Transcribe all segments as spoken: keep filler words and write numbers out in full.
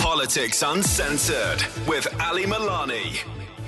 Politics Uncensored with Ali Milani.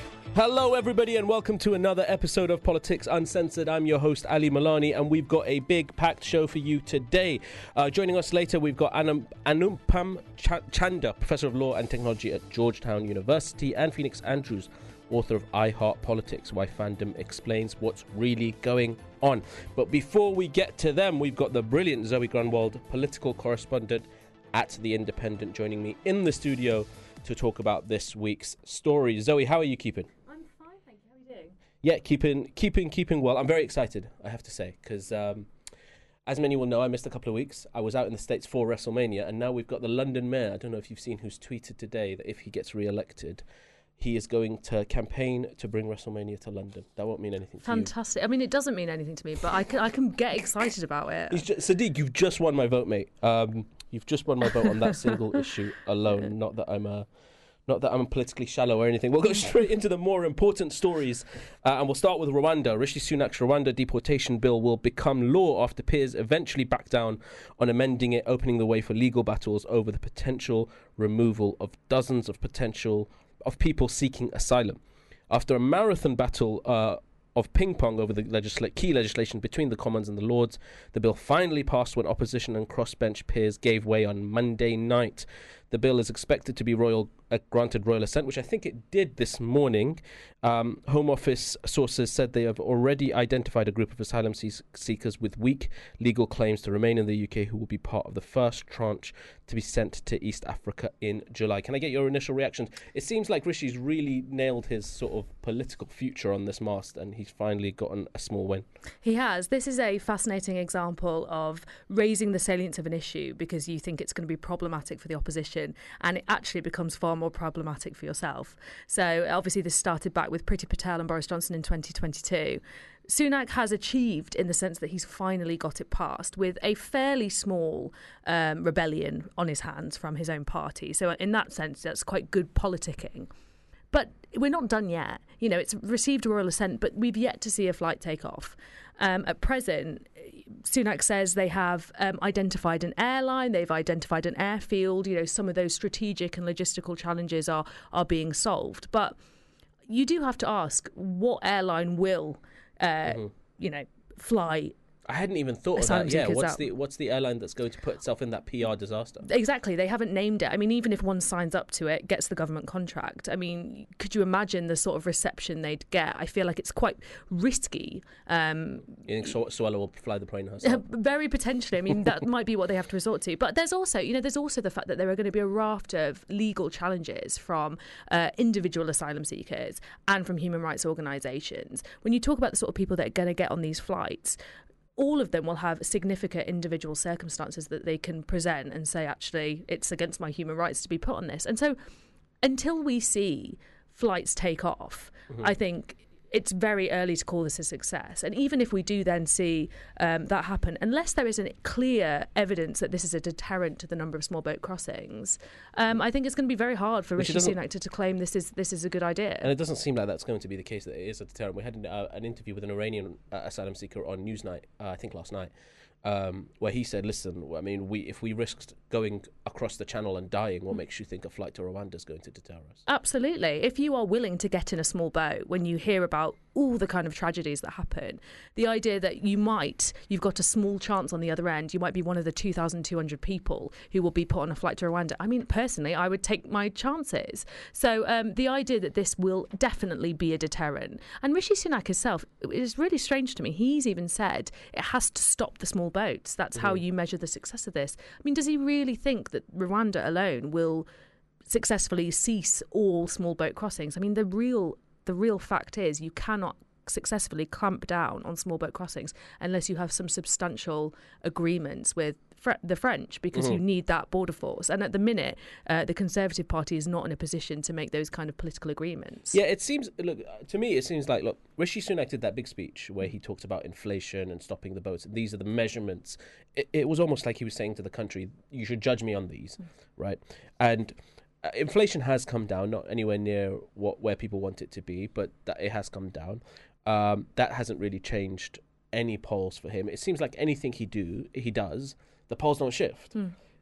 Hello everybody and welcome to another episode of Politics Uncensored. I'm your host Ali Milani and we've got a big packed show for you today. Uh, joining us later we've got Anum, Anupam Ch- Chanda, Professor of Law and Technology at Georgetown University, and Phoenix Andrews, author of I Heart Politics, Why Fandom Explains What's Really Going On. But before we get to them, we've got the brilliant Zoe Grunwald, political correspondent at The Independent, joining me in the studio to talk about this week's story. Zoe, how are you keeping? I'm fine, thank you. How are you doing? Yeah, keeping, keeping, keeping well. I'm very excited, I have to say, because um, as many will know, I missed a couple of weeks. I was out in the States for WrestleMania, and now we've got the London mayor. I don't know if you've seen who's tweeted today that if he gets re-elected, he is going to campaign to bring WrestleMania to London. That won't mean anything to Fantastic. you. I mean, it doesn't mean anything to me, but I can, I can get excited about it. He's just, Sadiq, you've just won my vote, mate. Um, you've just won my vote on that single issue alone. Not that I'm a... Not that I'm politically shallow or anything. We'll go straight into the more important stories. Uh, and we'll start with Rwanda. Rishi Sunak's Rwanda deportation bill will become law after peers eventually back down on amending it, opening the way for legal battles over the potential removal of dozens of potential of people seeking asylum. After a marathon battle uh, of ping-pong over the legisla- key legislation between the Commons and the Lords, the bill finally passed when opposition and crossbench peers gave way on Monday night. The bill is expected to be royal, uh, granted royal assent, which I think it did this morning. Um, Home Office sources said they have already identified a group of asylum see- seekers with weak legal claims to remain in the U K who will be part of the first tranche to be sent to East Africa in July. Can I get your initial reactions? It seems like Rishi's really nailed his sort of political future on this mast, and he's finally gotten a small win. He has. This is a fascinating example of raising the salience of an issue because you think it's going to be problematic for the opposition, and it actually becomes far more problematic for yourself. So obviously this started back with Priti Patel and Boris Johnson in twenty twenty-two. Sunak has achieved in the sense that he's finally got it passed with a fairly small um, rebellion on his hands from his own party. So in that sense, that's quite good politicking. But we're not done yet. You know, it's received royal assent, but we've yet to see a flight take off. Um, at present, Sunak says they have um, identified an airline, they've identified an airfield. You know, some of those strategic and logistical challenges are are being solved. But you do have to ask, what airline will, uh, mm-hmm. you know, fly? I hadn't even thought of that. Yeah, what's the what's the airline that's going to put itself in that P R disaster? Exactly. They haven't named it. I mean, even if one signs up to it, gets the government contract, I mean, could you imagine the sort of reception they'd get? I feel like it's quite risky. Um, you think Suella will fly the plane herself? Very potentially. I mean, that might be what they have to resort to. But there's also, you know, there's also the fact that there are going to be a raft of legal challenges from uh, individual asylum seekers and from human rights organisations. When you talk about the sort of people that are going to get on these flights, all of them will have significant individual circumstances that they can present and say, actually, it's against my human rights to be put on this. And so until we see flights take off, mm-hmm. I think it's very early to call this a success. And even if we do then see um, that happen, unless there is a clear evidence that this is a deterrent to the number of small boat crossings, um, I think it's going to be very hard for Rishi Sunak to, to claim this is this is a good idea. And it doesn't seem like that's going to be the case, that it is a deterrent. We had an, uh, an interview with an Iranian uh, asylum seeker on Newsnight, uh, I think last night, Um, where he said, listen, I mean, we if we risked going across the channel and dying, what makes you think a flight to Rwanda is going to deter us? Absolutely. If you are willing to get in a small boat when you hear about all the kind of tragedies that happen, the idea that you might, you've got a small chance on the other end, you might be one of the two thousand two hundred people who will be put on a flight to Rwanda. I mean, personally, I would take my chances. So um, the idea that this will definitely be a deterrent. And Rishi Sunak himself, it is really strange to me. He's even said it has to stop the small boats. That's mm-hmm. how you measure the success of this. I mean, does he really think that Rwanda alone will successfully cease all small boat crossings? I mean, the real the real fact is you cannot successfully clamp down on small boat crossings unless you have some substantial agreements with Fre- the French, because mm-hmm. you need that border force. And at the minute, uh, the Conservative Party is not in a position to make those kind of political agreements. Yeah, it seems, look, to me, it seems like, look, Rishi Sunak did that big speech where he talked about inflation and stopping the boats. And these are the measurements. It, it was almost like he was saying to the country, you should judge me on these, mm. right? And Uh, inflation has come down, not anywhere near what where people want it to be, but that it has come down. Um, that hasn't really changed any polls for him. It seems like anything he do he does, the polls don't shift. Mm.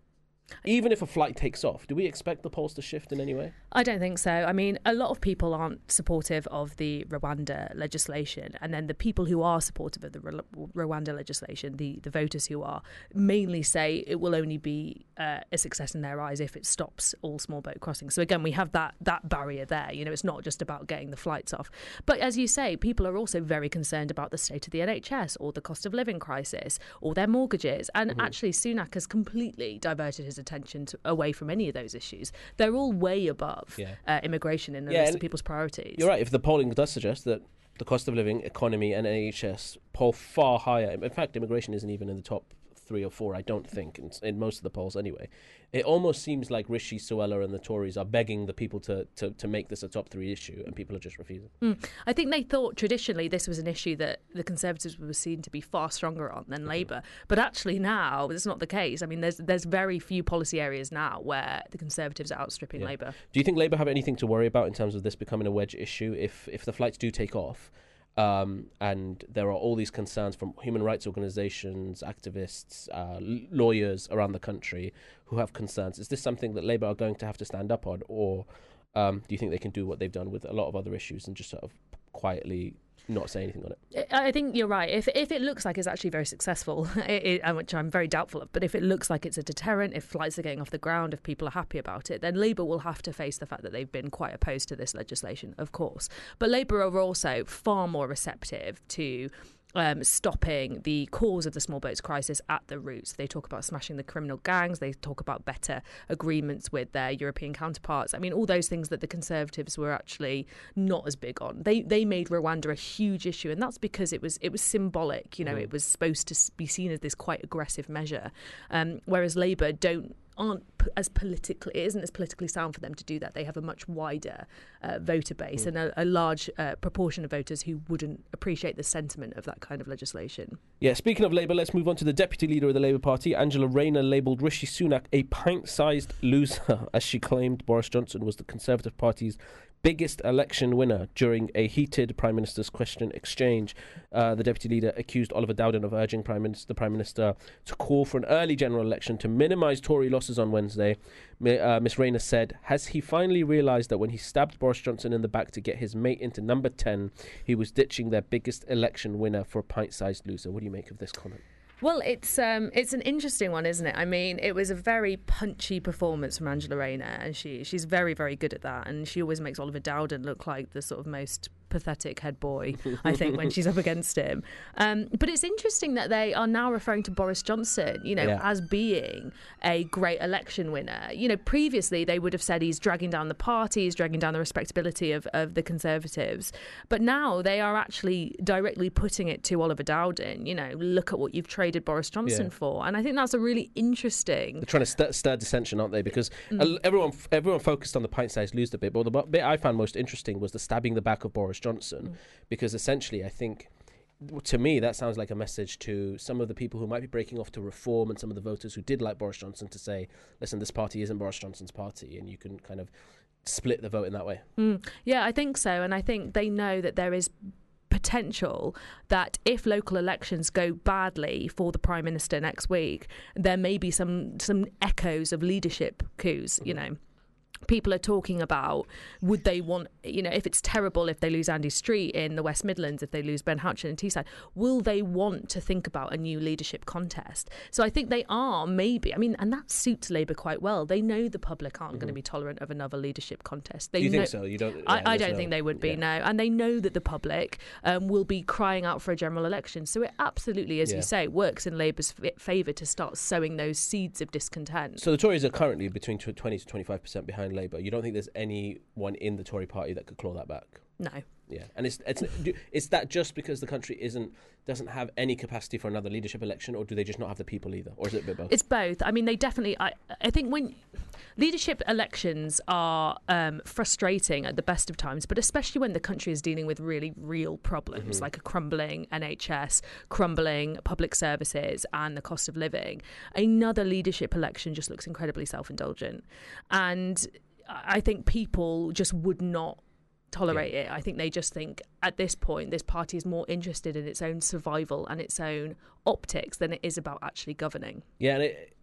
even if a flight takes off, do we expect the polls to shift in any way? I don't think so. I mean, a lot of people aren't supportive of the Rwanda legislation, and then the people who are supportive of the Rwanda legislation, the, the voters who are, mainly say it will only be uh, a success in their eyes if it stops all small boat crossings. So again, we have that that barrier there. You know, it's not just about getting the flights off. But as you say, people are also very concerned about the state of the N H S or the cost of living crisis or their mortgages. And mm-hmm. actually, Sunak has completely diverted his attention to, away from any of those issues. They're all way above yeah. uh, immigration in the yeah, list of people's priorities. You're right. If the polling does suggest that the cost of living, economy and N H S poll far higher, in fact, immigration isn't even in the top three or four, I don't think, in, in most of the polls anyway. It almost seems like Rishi Suella and the Tories are begging the people to, to, to make this a top three issue, and people are just refusing. Mm. I think they thought traditionally this was an issue that the Conservatives were seen to be far stronger on than mm-hmm. Labour, but actually now it's not the case. I mean, there's there's very few policy areas now where the Conservatives are outstripping yeah. Labour. Do you think Labour have anything to worry about in terms of this becoming a wedge issue if if the flights do take off? Um, and there are all these concerns from human rights organisations, activists, uh, l- lawyers around the country who have concerns. Is this something that Labour are going to have to stand up on, or um, do you think they can do what they've done with a lot of other issues and just sort of quietly not say anything on it? I think you're right. If if it looks like it's actually very successful, it, it, which I'm very doubtful of, but if it looks like it's a deterrent, if flights are getting off the ground, if people are happy about it, then Labour will have to face the fact that they've been quite opposed to this legislation, of course. But Labour are also far more receptive to Um, stopping the cause of the small boats crisis at the roots. They talk about smashing the criminal gangs. They talk about better agreements with their European counterparts. I mean, all those things that the Conservatives were actually not as big on. They they made Rwanda a huge issue, and that's because it was it was symbolic. You know, mm. it was supposed to be seen as this quite aggressive measure, um, whereas Labour don't. aren't as politically, it isn't as politically sound for them to do that. They have a much wider uh, voter base mm. and a, a large uh, proportion of voters who wouldn't appreciate the sentiment of that kind of legislation. Yeah, speaking of Labour, let's move on to the Deputy Leader of the Labour Party. Angela Rayner labelled Rishi Sunak a pint-sized loser as she claimed Boris Johnson was the Conservative Party's biggest election winner during a heated Prime Minister's question exchange. Uh, the Deputy Leader accused Oliver Dowden of urging Prime Minister, the Prime Minister to call for an early general election to minimise Tory losses on Wednesday. Uh, Miss Rayner said, has he finally realised that when he stabbed Boris Johnson in the back to get his mate into number ten, he was ditching their biggest election winner for a pint-sized loser? What do you make of this comment? Well, it's um, it's an interesting one, isn't it? I mean, it was a very punchy performance from Angela Rayner, and she she's very, very good at that. And she always makes Oliver Dowden look like the sort of most pathetic head boy, I think, when she's up against him. Um, but it's interesting that they are now referring to Boris Johnson, you know, yeah. as being a great election winner. You know, previously they would have said he's dragging down the party, he's dragging down the respectability of, of the Conservatives. But now they are actually directly putting it to Oliver Dowden. You know, look at what you've traded Boris Johnson yeah. for. And I think that's a really interesting... They're trying to stir, stir dissension, aren't they? Because mm. everyone everyone focused on the pint-sized loser bit, but the bit I found most interesting was the stabbing the back of Boris Johnson, mm. because essentially I think, to me, that sounds like a message to some of the people who might be breaking off to reform and some of the voters who did like Boris Johnson to say, listen, this party isn't Boris Johnson's party, and you can kind of split the vote in that way. Mm. Yeah, I think so, and I think they know that there is potential that if local elections go badly for the Prime Minister next week, there may be some some echoes of leadership coups, mm. you know. People are talking about, would they want, you know, if it's terrible if they lose Andy Street in the West Midlands, if they lose Ben Houchen in Teesside, will they want to think about a new leadership contest? So I think they are, maybe. I mean, and that suits Labour quite well. They know the public aren't mm-hmm. going to be tolerant of another leadership contest. They Do you know, think so? You don't? Yeah, I, I don't no, think they would be, yeah. no. And they know that the public um, will be crying out for a general election. So it absolutely, as yeah. you say, works in Labour's f- favour to start sowing those seeds of discontent. So the Tories are currently between twenty to twenty-five percent behind Labour. You don't think there's anyone in the Tory party that could claw that back? No. Yeah, and it's it's is that just because the country isn't doesn't have any capacity for another leadership election, or do they just not have the people either, or is it a bit both? It's both. I mean, they definitely. I I think when leadership elections are um, frustrating at the best of times, but especially when the country is dealing with really real problems mm-hmm. like a crumbling N H S, crumbling public services, and the cost of living. Another leadership election just looks incredibly self-indulgent, and I think people just would not tolerate yeah. it. I think they just think at this point this party is more interested in its own survival and its own optics than it is about actually governing. Yeah, and it,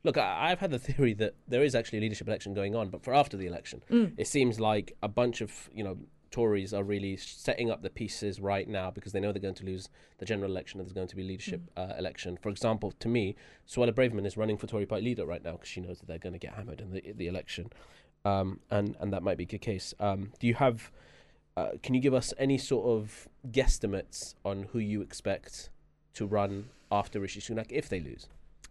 look, I, I've had the theory that there is actually a leadership election going on, but for after the election, mm. it seems like a bunch of, you know, Tories are really setting up the pieces right now because they know they're going to lose the general election and there's going to be a leadership mm. uh, election. For example, to me, Suella Braverman is running for Tory party leader right now because she knows that they're going to get hammered in the, the election, um, and, and that might be the case. Um, do you have, uh, can you give us any sort of guesstimates on who you expect to run after Rishi Sunak if they lose?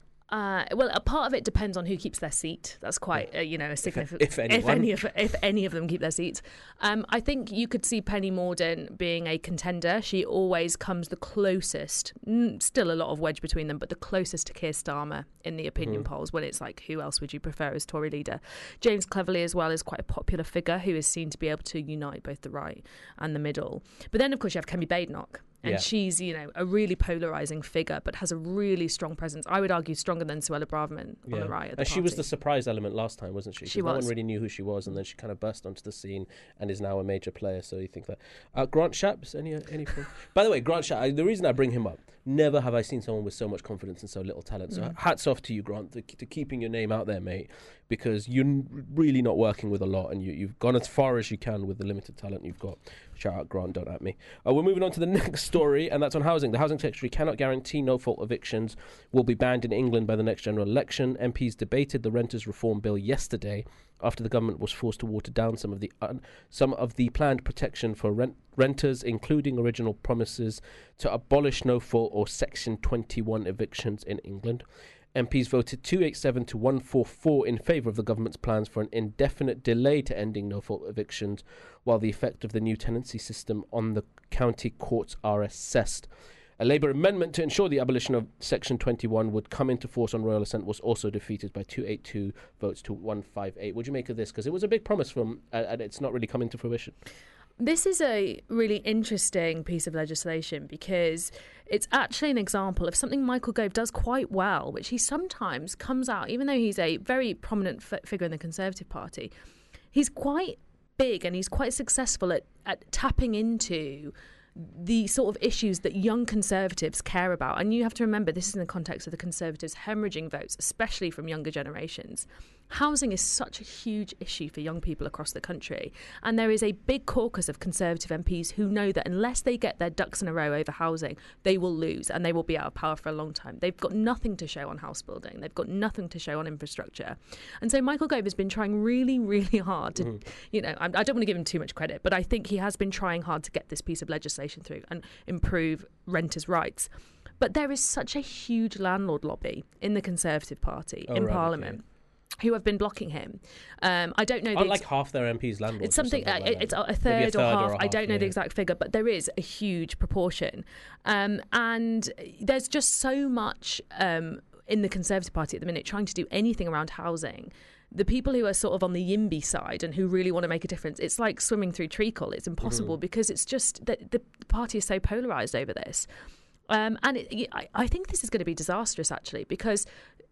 Uh, well, a part of it depends on who keeps their seat. That's quite, uh, you know, a significant. If, if, if any of if any of them keep their seats, um, I think you could see Penny Mordaunt being a contender. She always comes the closest. Mm, still a lot of wedge between them, but the closest to Keir Starmer in the opinion mm. polls. When it's like, who else would you prefer as Tory leader? James Cleverly as well is quite a popular figure who is seen to be able to unite both the right and the middle. But then, of course, you have Kemi Badenoch. And yeah. she's, you know, a really polarising figure, but has a really strong presence. I would argue stronger than Suella Braverman yeah. on the right. Of the and party. She was the surprise element last time, wasn't she? She was. No one really knew who she was, and then she kind of burst onto the scene and is now a major player. So you think that uh, Grant Shapps, any any? By the way, Grant Shapps. I, the reason I bring him up, never have I seen someone with so much confidence and so little talent. So mm. hats off to you, Grant, to, to keeping your name out there, mate, because you're really not working with a lot, and you, you've gone as far as you can with the limited talent you've got. Shout out Grant, don't at me. Uh, we're moving on to the next story, and that's on housing. The Housing Secretary cannot guarantee no-fault evictions will be banned in England by the next general election. M Ps debated the Renters Reform Bill yesterday after the government was forced to water down some of the un- some of the planned protection for rent- renters, including original promises to abolish no-fault or Section twenty-one evictions in England. M Ps voted two eighty-seven to one forty-four in favour of the government's plans for an indefinite delay to ending no-fault evictions, while the effect of the new tenancy system on the county courts are assessed. A Labour amendment to ensure the abolition of Section twenty-one would come into force on royal assent was also defeated by two eighty-two votes to one fifty-eight. What do you make of this? Because it was a big promise from, uh, and it's not really come into fruition. This is a really interesting piece of legislation because it's actually an example of something Michael Gove does quite well, which he sometimes comes out, even though he's a very prominent f- figure in the Conservative Party, he's quite big and he's quite successful at, at tapping into the sort of issues that young Conservatives care about. And you have to remember, this is in the context of the Conservatives hemorrhaging votes, especially from younger generations. Housing is such a huge issue for young people across the country. And there is a big caucus of Conservative M Ps who know that unless they get their ducks in a row over housing, they will lose and they will be out of power for a long time. They've got nothing to show on house building. They've got nothing to show on infrastructure. And so Michael Gove has been trying really, really hard to, mm. you know, I, I don't want to give him too much credit, but I think he has been trying hard to get this piece of legislation through and improve renters' rights. But there is such a huge landlord lobby in the Conservative Party, oh, in right, Parliament. Okay. Who have been blocking him? Um, I don't know. Aren't like half their M Ps landlords. It's something. something like uh, it's a third, a third or, half. or a half. I don't know yeah. the exact figure, but there is a huge proportion, um, and there's just so much um, in the Conservative Party at the minute trying to do anything around housing. The people who are sort of on the YIMBY side and who really want to make a difference, it's like swimming through treacle. It's impossible mm-hmm. because it's just that the party is so polarised over this, um, and it, I, I think this is going to be disastrous actually because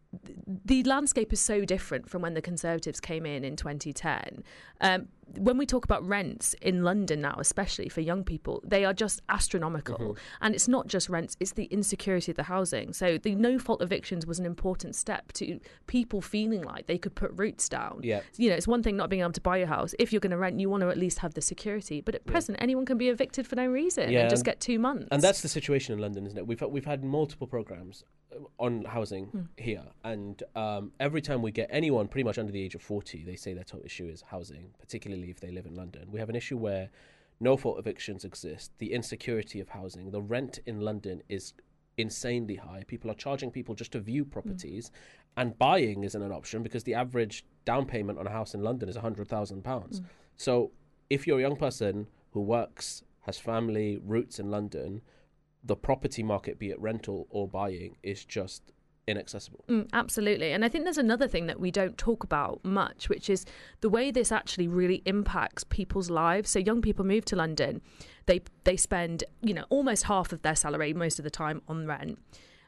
the landscape is so different from when the Conservatives came in in twenty ten. Um, when we talk about rents in London now, especially for young people, they are just astronomical. Mm-hmm. And it's not just rents, it's the insecurity of the housing. So the no-fault evictions was an important step to people feeling like they could put roots down. Yeah. You know, it's one thing not being able to buy a house. If you're going to rent, you want to at least have the security. But at yeah. present, anyone can be evicted for no reason yeah, and just get two months. And that's the situation in London, isn't it? We've, we've had multiple programmes on housing mm. here, and um, every time we get anyone pretty much under the age of forty, they say their top issue is housing, particularly if they live in London. We have an issue where no-fault evictions exist, the insecurity of housing, the rent in London is insanely high. People are charging people just to view properties, mm. and buying isn't an option because the average down payment on a house in London is one hundred thousand pounds. Mm. So if you're a young person who works, has family, roots in London, the property market, be it rental or buying, is just inaccessible. Mm, absolutely. And I think there's another thing that we don't talk about much, which is the way this actually really impacts people's lives. So young people move to London, they they spend, you know, almost half of their salary most of the time on rent.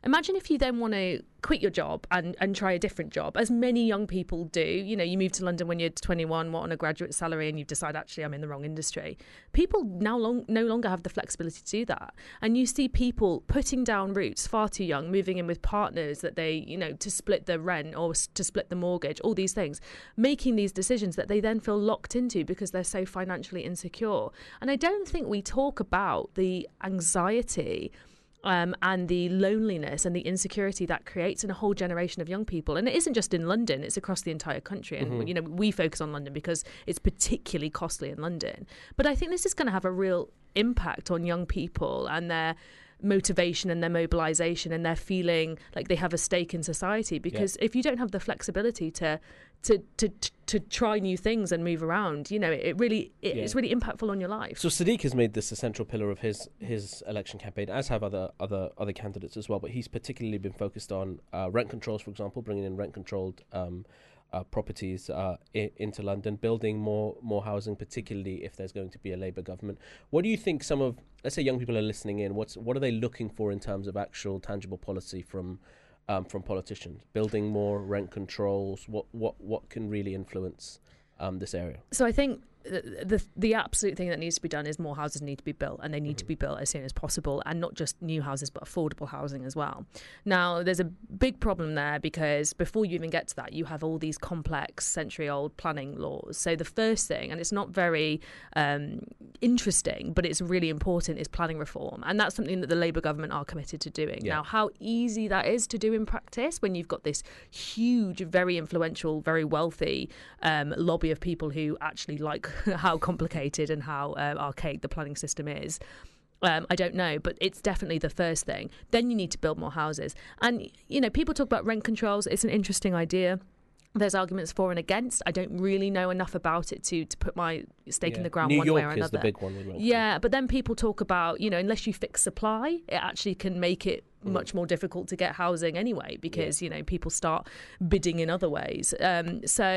Imagine if you then want to quit your job and, and try a different job, as many young people do. You know, you move to London when you're twenty-one, what, on a graduate salary, and you decide, actually, I'm in the wrong industry. People now long, no longer have the flexibility to do that. And you see people putting down roots far too young, moving in with partners that they, you know, to split the rent or to split the mortgage, all these things, making these decisions that they then feel locked into because they're so financially insecure. And I don't think we talk about the anxiety Um, and the loneliness and the insecurity that creates in a whole generation of young people. And it isn't just in London, it's across the entire country. And, mm-hmm. you know, we focus on London because it's particularly costly in London. But I think this is going to have a real impact on young people and their motivation and their mobilisation and their feeling like they have a stake in society. Because yeah. if you don't have the flexibility to to to to try new things and move around, you know, it really it, yeah. it's really impactful on your life. So Sadiq has made this a central pillar of his his election campaign, as have other other other candidates as well. But he's particularly been focused on uh, rent controls, for example, bringing in rent controlled um, uh, properties uh, I- into London, building more more housing, particularly if there's going to be a Labour government. What do you think some of, let's say, young people are listening in? What's what are they looking for in terms of actual tangible policy from Um, from politicians? Building more rent controls. What what what can really influence um, this area? So I think the, the the absolute thing that needs to be done is more houses need to be built, and they need mm-hmm. to be built as soon as possible, and not just new houses but affordable housing as well. Now there's a big problem there because before you even get to that, you have all these complex century-old planning laws. So the first thing, and it's not very um, interesting, but it's really important, is planning reform, and that's something that the Labour government are committed to doing. Yeah. Now, how easy that is to do in practice when you've got this huge, very influential, very wealthy um, lobby of people who actually like how complicated and how uh, archaic the planning system is. Um, I don't know, but it's definitely the first thing. Then you need to build more houses. And, you know, people talk about rent controls. It's an interesting idea. There's arguments for and against. I don't really know enough about it to to put my stake yeah. in the ground New one York way or another. New York is the big one. Yeah, but then people talk about, you know, unless you fix supply, it actually can make it mm. much more difficult to get housing anyway because, yeah. you know, people start bidding in other ways. Um, so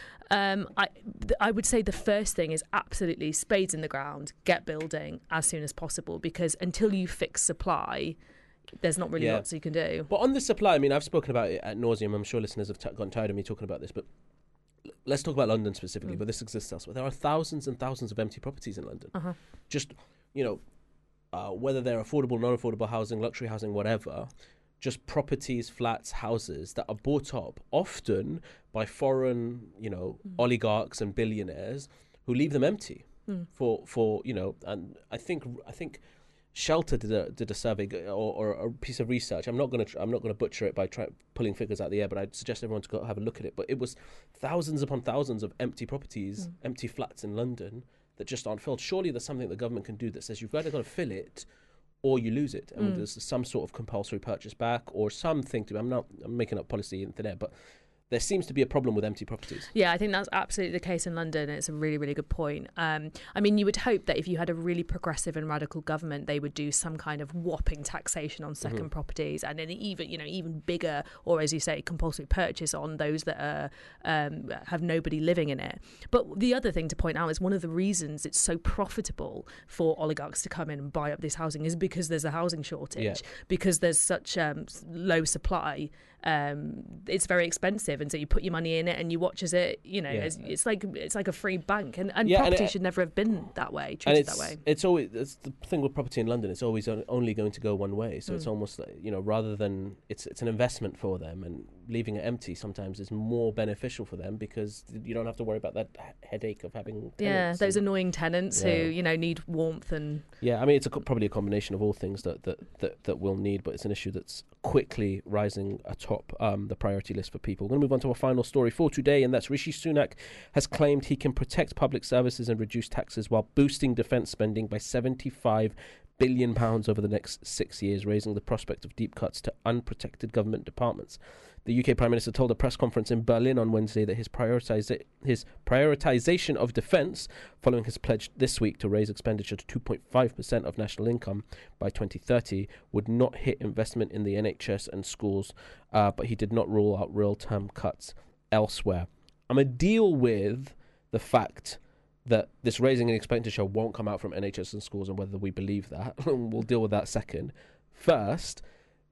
um, I, th- I would say the first thing is absolutely spades in the ground, get building as soon as possible, because until you fix supply, there's not really yeah. lots you can do. But on the supply, I mean, I've spoken about it at nauseum. I'm sure listeners have t- gotten tired of me talking about this, but let's talk about London specifically, mm. but this exists elsewhere. There are thousands and thousands of empty properties in London. Uh-huh. Just, you know, uh, whether they're affordable, non-affordable housing, luxury housing, whatever, just properties, flats, houses that are bought up often by foreign, you know, mm. oligarchs and billionaires who leave them empty mm. for, for, you know, and I think, I think, Shelter did a did a survey or, or a piece of research. I'm not going to I'm not going to butcher it by try, pulling figures out of the air, but I'd suggest everyone to go have a look at it. But it was thousands upon thousands of empty properties, mm. empty flats in London that just aren't filled. Surely there's something the government can do that says you've either got to fill it or you lose it, and mm. there's some sort of compulsory purchase back or something to. I'm not I'm making up policy in thin air, but there seems to be a problem with empty properties. Yeah, I think that's absolutely the case in London. And it's a really, really good point. Um, I mean, you would hope that if you had a really progressive and radical government, they would do some kind of whopping taxation on second mm-hmm. properties, and then even, you know, even bigger, or as you say, compulsory purchase on those that are um, have nobody living in it. But the other thing to point out is one of the reasons it's so profitable for oligarchs to come in and buy up this housing is because there's a housing shortage, yeah. because there's such um, low supply. Um, it's very expensive, and so you put your money in it and you watch as it, you know, yeah. as, it's like it's like a free bank, and, and yeah, property and it, should never have been that way, treated that way. It's always it's the thing with property in London. It's always only going to go one way, so mm. it's almost like, you know, rather than it's it's an investment for them, and leaving it empty sometimes is more beneficial for them because you don't have to worry about that headache of having tenants. Yeah, those and, annoying tenants yeah. who, you know, need warmth and yeah. I mean, it's a, probably a combination of all things that that, that that we'll need, but it's an issue that's quickly rising atop um, the priority list for people. We're going to move on to our final story for today, and that's Rishi Sunak has claimed he can protect public services and reduce taxes while boosting defence spending by seventy-five billion pounds over the next six years, raising the prospect of deep cuts to unprotected government departments. The U K Prime Minister told a press conference in Berlin on Wednesday that his prioritiza- his prioritisation of defence, following his pledge this week to raise expenditure to two point five percent of national income by twenty thirty, would not hit investment in the N H S and schools, uh, but he did not rule out real-term cuts elsewhere. I'm going to deal with the fact that this raising in expenditure won't come out from N H S and schools and whether we believe that. We'll deal with that second. First,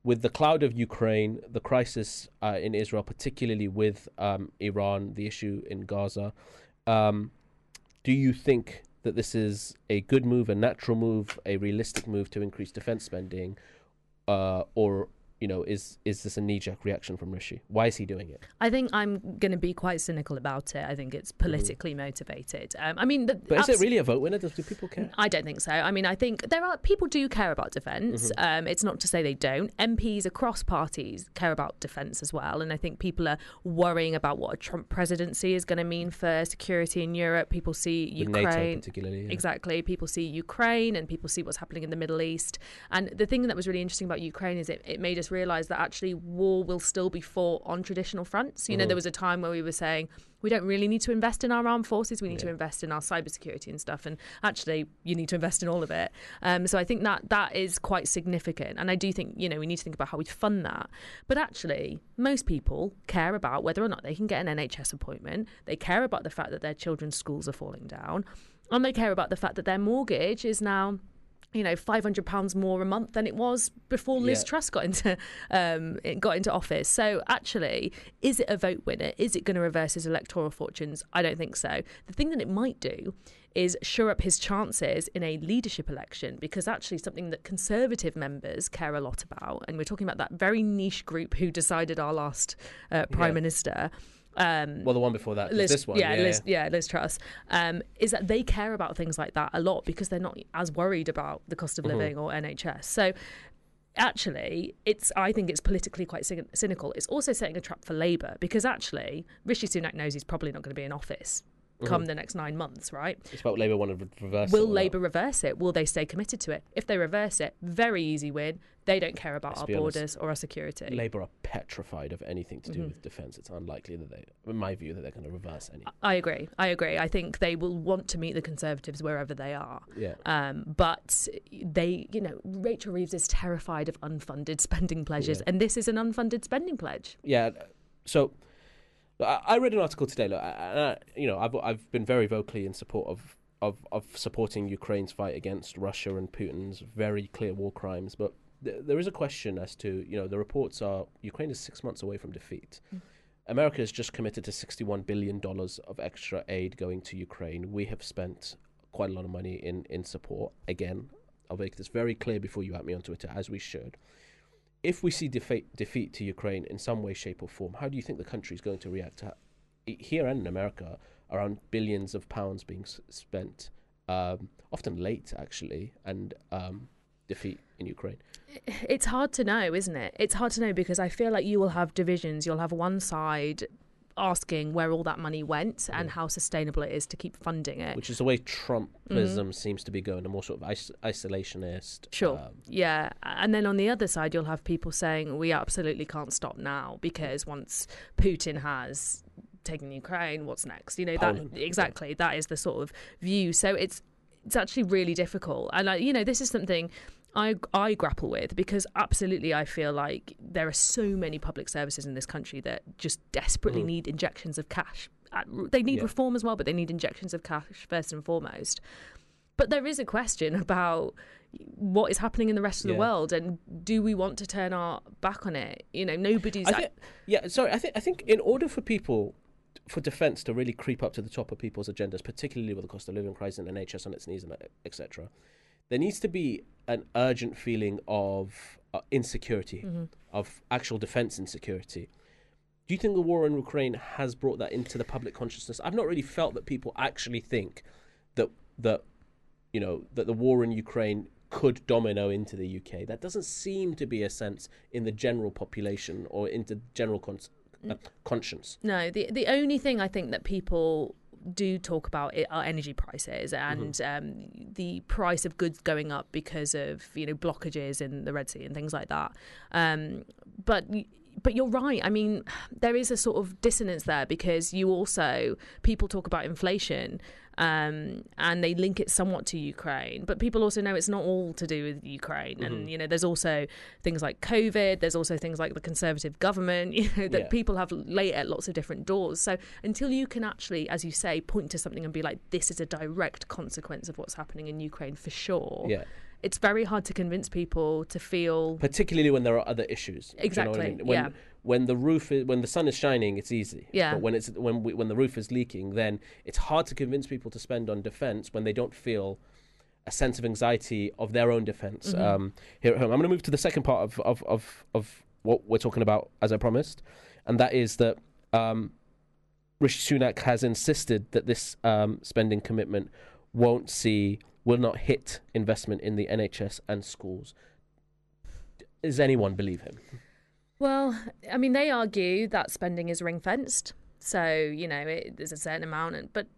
with the cloud of Ukraine, the crisis uh, in Israel, particularly with um, Iran, the issue in Gaza, um, do you think that this is a good move, a natural move, a realistic move to increase defense spending, uh, or you know, is is this a knee-jerk reaction from Rishi? Why is he doing it? I think I'm going to be quite cynical about it. I think it's politically mm. motivated. Um, I mean, the, but is abs- it really a vote winner? Do people care? I don't think so. I mean, I think there are people do care about defence. Mm-hmm. Um, it's not to say they don't. M Ps across parties care about defence as well, and I think people are worrying about what a Trump presidency is going to mean for security in Europe. People see With Ukraine, NATO particularly. Yeah. Exactly. People see Ukraine, and people see what's happening in the Middle East. And the thing that was really interesting about Ukraine is it, it made us realise that actually war will still be fought on traditional fronts. You know, mm-hmm. there was a time where we were saying we don't really need to invest in our armed forces. We need yeah. to invest in our cybersecurity and stuff. And actually, you need to invest in all of it. Um, so I think that that is quite significant. And I do think, you know, we need to think about how we fund that. But actually, most people care about whether or not they can get an N H S appointment. They care about the fact that their children's schools are falling down. And they care about the fact that their mortgage is now, you know, five hundred pounds more a month than it was before Liz yeah. Truss got into um, it got into office. So actually, is it a vote winner? Is it going to reverse his electoral fortunes? I don't think so. The thing that it might do is shore up his chances in a leadership election, because actually something that Conservative members care a lot about, and we're talking about that very niche group who decided our last uh, Prime yeah. Minister. Um, well, the one before that, Liz, this one, yeah, yeah, Liz, yeah, Liz Truss, um, is that they care about things like that a lot because they're not as worried about the cost of living mm-hmm. or N H S. So actually, it's I think it's politically quite cynical. It's also setting a trap for Labour, because actually Rishi Sunak knows he's probably not going to be in office come mm-hmm. the next nine months, right? It's about Labour want to reverse Will it. Will Labour reverse it? Will they stay committed to it? If they reverse it, very easy win. They don't care about Let's our honest, borders or our security. Labour are petrified of anything to do mm-hmm. with defence. It's unlikely that they, in my view, that they're going to reverse any. I agree. I agree. I think they will want to meet the Conservatives wherever they are. Yeah. Um, but they, you know, Rachel Reeves is terrified of unfunded spending pledges, yeah. and this is an unfunded spending pledge. Yeah. So I read an article today. Look, I, I, you know, I've I've been very vocally in support of, of, of supporting Ukraine's fight against Russia and Putin's very clear war crimes. But th- there is a question as to, you know, the reports are Ukraine is six months away from defeat. Mm. America has just committed to sixty-one billion dollars of extra aid going to Ukraine. We have spent quite a lot of money in, in support. Again, I'll make this very clear before you at me on Twitter, as we should. If we see defeat, defeat to Ukraine in some way, shape or form, how do you think the country is going to react to here and in America, around billions of pounds being s- spent, um, often late actually, and um, defeat in Ukraine? It's hard to know, isn't it? It's hard to know because I feel like you will have divisions. You'll have one side asking where all that money went and yeah. how sustainable it is to keep funding it. Which is the way Trumpism mm-hmm. seems to be going, a more sort of is- isolationist. Sure, um, yeah. And then on the other side, you'll have people saying we absolutely can't stop now because once Putin has taken Ukraine, what's next? You know, Poland. that exactly, yeah. that is the sort of view. So it's it's actually really difficult. And, I, you know, this is something I, I grapple with because absolutely I feel like there are so many public services in this country that just desperately mm. need injections of cash. They need yeah. reform as well, but they need injections of cash first and foremost. But there is a question about what is happening in the rest of yeah. the world, and do we want to turn our back on it? You know, nobody's... I think, yeah, sorry, I think I think in order for people, for defence to really creep up to the top of people's agendas, particularly with the cost of living crisis and N H S on its knees, and et cetera, there needs to be an urgent feeling of uh, insecurity, mm-hmm. of actual defence insecurity. Do you think the war in Ukraine has brought that into the public consciousness? I've not really felt that people actually think that that you know that the war in Ukraine could domino into the U K. That doesn't seem to be a sense in the general population or into general con- uh, conscience. No, the the only thing I think that people do talk about it are energy prices and mm-hmm. um, the price of goods going up because of, you know, blockages in the Red Sea and things like that. Um, but but you're right. I mean, there is a sort of dissonance there because you also, people talk about inflation um, and they link it somewhat to Ukraine, but people also know it's not all to do with Ukraine. Mm-hmm. And, you know, there's also things like COVID, there's also things like the Conservative government, you know, that yeah. people have laid at lots of different doors. So until you can actually, as you say, point to something and be like, this is a direct consequence of what's happening in Ukraine for sure. Yeah. it's very hard to convince people to feel... Particularly when there are other issues. Exactly, Do you know what I mean? When, yeah. When the roof is, when the sun is shining, it's easy. Yeah. But when it's when we, when the roof is leaking, then it's hard to convince people to spend on defence when they don't feel a sense of anxiety of their own defence Mm-hmm. um, here at home. I'm going to move to the second part of, of, of, of what we're talking about, as I promised, and that is that um, Rishi Sunak has insisted that this um, spending commitment won't see, will not hit investment in the N H S and schools. Does anyone believe him? Well, I mean, they argue that spending is ring-fenced. So, you know, it, there's a certain amount. And, but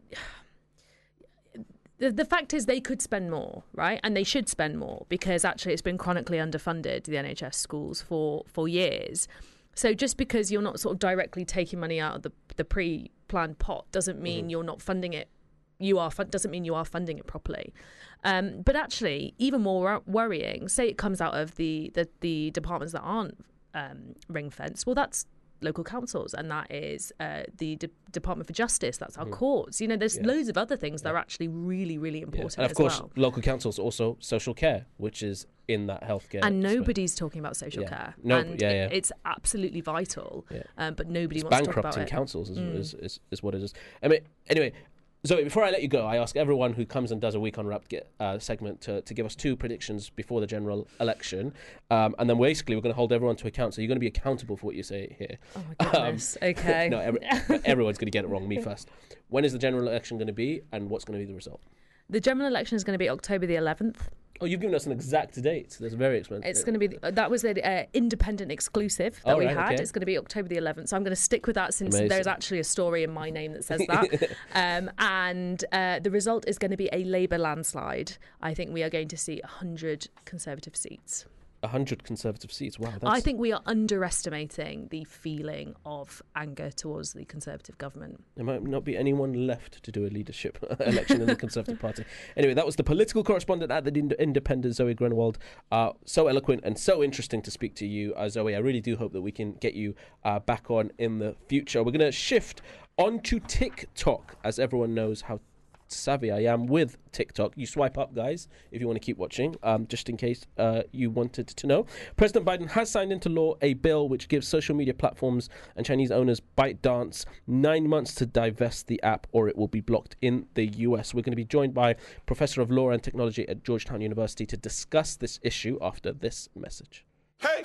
the, the fact is they could spend more, right? And they should spend more because actually it's been chronically underfunded, the N H S schools, for, for years. So just because you're not sort of directly taking money out of the, the pre-planned pot doesn't mean mm-hmm. you're not funding it. You are doesn't mean you are funding it properly. Um, but actually, even more worrying, say it comes out of the, the, the departments that aren't Um, ring fence. Well, that's local councils, and that is uh, the De- Department for Justice. That's our mm. courts. You know, there's yeah. loads of other things yeah. that are actually really, really important. Yeah. And of as course, well. local councils also social care, which is in that healthcare. And nobody's talking about social yeah. care. No, and yeah, yeah. It, it's absolutely vital. Yeah. Um, but nobody it's wants to talk about bankrupting it. councils is, mm. is, is, is what it is. I mean, anyway. Zoe, before I let you go, I ask everyone who comes and does a Week on Wrapped get, uh, segment to, to give us two predictions before the general election. Um, and then basically we're going to hold everyone to account. So you're going to be accountable for what you say here. Oh, my goodness. Um, okay. no, every, everyone's going to get it wrong. Me first. When is the general election going to be and what's going to be the result? The general election is going to be October the eleventh. Oh, you've given us an exact date. That's very expensive. It's going to be the, that was the uh, independent exclusive that oh, we right, had. okay. It's going to be October the eleventh. So I'm going to stick with that since Amazing. There's actually a story in my name that says that. um, and uh, the result is going to be a Labour landslide. I think we are going to see one hundred Conservative seats. one hundred Conservative seats. Wow. That's... I think we are underestimating the feeling of anger towards the Conservative government. There might not be anyone left to do a leadership election in the Conservative Party. Anyway, that was the political correspondent at the Ind- Independent, Zoe Grunwald. Uh, so eloquent and so interesting to speak to you, uh, Zoe. I really do hope that we can get you uh, back on in the future. We're going to shift onto TikTok, as everyone knows how savvy I am with TikTok. You swipe up, guys, if you want to keep watching, um, just in case uh, you wanted to know. President Biden has signed into law a bill which gives social media platforms and Chinese owners ByteDance nine months to divest the app or it will be blocked in the U S. We're going to be joined by Professor of Law and Technology at Georgetown University to discuss this issue after this message. Hey!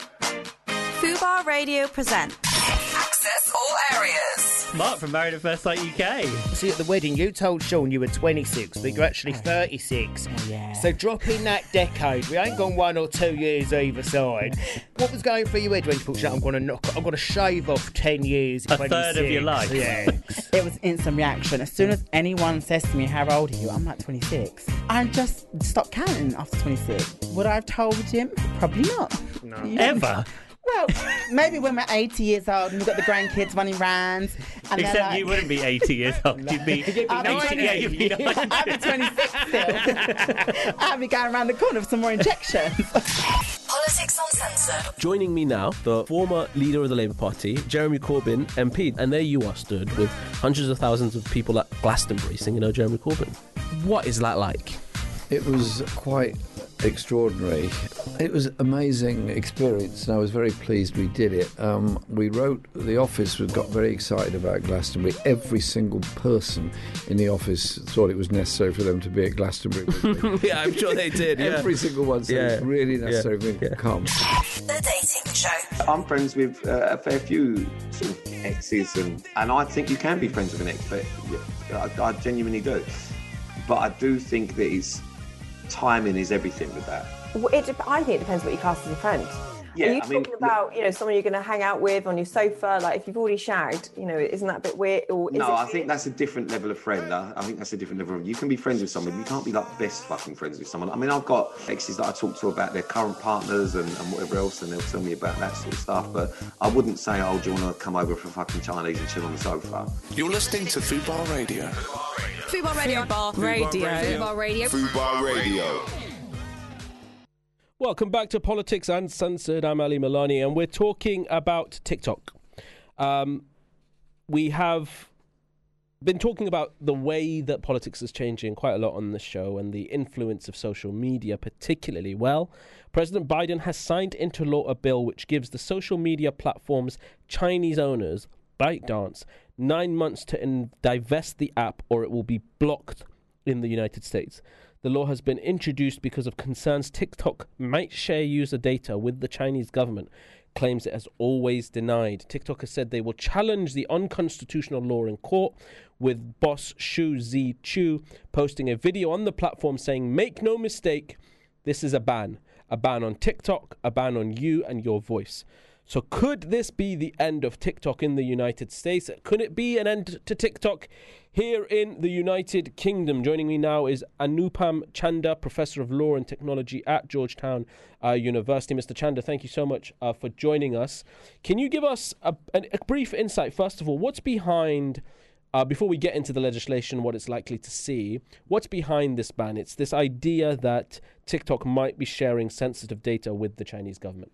Fubar Radio presents Access All Areas. Mark from Married at First Sight U K. See, at the wedding, you told Sean you were twenty-six, but you're actually thirty-six. Oh, yeah. So drop in that decade. We ain't gone one or two years either side. What was going through your head when you thought, I'm going to knock, I'm going to shave off ten years. A third of your life. Yeah. It was instant reaction. As soon as anyone says to me, how old are you? I'm like twenty-six. I just stopped counting after twenty-six. Would I have told him? Probably not. No. Ever? Well, maybe when we're eighty years old and we've got the grandkids running rounds. And Except like, you wouldn't be eighty years old. You'd be, you'd be I'll be ninety. Yeah, you'd be ninety. I'll be twenty-six still. I'll be going around the corner for some more injections. Politics Uncensored. Joining me now, the former leader of the Labour Party, Jeremy Corbyn, M P. And there you are stood with hundreds of thousands of people at Glastonbury singing, "Oh, Jeremy Corbyn." What is that like? It was quite extraordinary. It was an amazing experience and I was very pleased we did it. Um, we wrote, the office got very excited about Glastonbury. Every single person in the office thought it was necessary for them to be at Glastonbury with me. Yeah, I'm sure they did. Yeah. Every single one said Yeah. it's really necessary for me Yeah. to come. The Dating Show. I'm friends with uh, a fair few sort of exes, and, and I think you can be friends with an ex, but yeah, I, I genuinely do. But I do think that his timing is everything with that. Well, it, dep- I think it depends what you class as a friend. Yeah, Are you I mean, talking about, you know, someone you're going to hang out with on your sofa? Like, if you've already shagged, you know, isn't that a bit weird? Or is no, it I think that's a different level of friend. I, I think that's a different level of... You can be friends with someone, you can't be, like, best fucking friends with someone. I mean, I've got exes that I talk to about their current partners and, and whatever else, and they'll tell me about that sort of stuff, but I wouldn't say, oh, do you want to come over for fucking Chinese and chill on the sofa? You're listening to Fubar Radio. Fubar Radio. Fubar Radio. Fubar Radio. Fubar Radio. Welcome back to Politics Uncensored. I'm Ali Milani, and we're talking about TikTok. Um, we have been talking about the way that politics is changing quite a lot on the show and the influence of social media particularly. Well, President Biden has signed into law a bill which gives the social media platform's Chinese owners, ByteDance, nine months to in- divest the app or it will be blocked in the United States. The law has been introduced because of concerns TikTok might share user data with the Chinese government, claims it has always denied. TikTok has said they will challenge the unconstitutional law in court, with boss Xu Zichu posting a video on the platform saying, "Make no mistake, this is a ban. A ban on TikTok, a ban on you and your voice." So could this be the end of TikTok in the United States? Could it be an end to TikTok here in the United Kingdom? Joining me now is Anupam Chanda, Professor of Law and Technology at Georgetown uh, University. Mister Chanda, thank you so much uh, for joining us. Can you give us a, a, a brief insight, first of all, what's behind, uh, before we get into the legislation, what it's likely to see, what's behind this ban? It's this idea that TikTok might be sharing sensitive data with the Chinese government.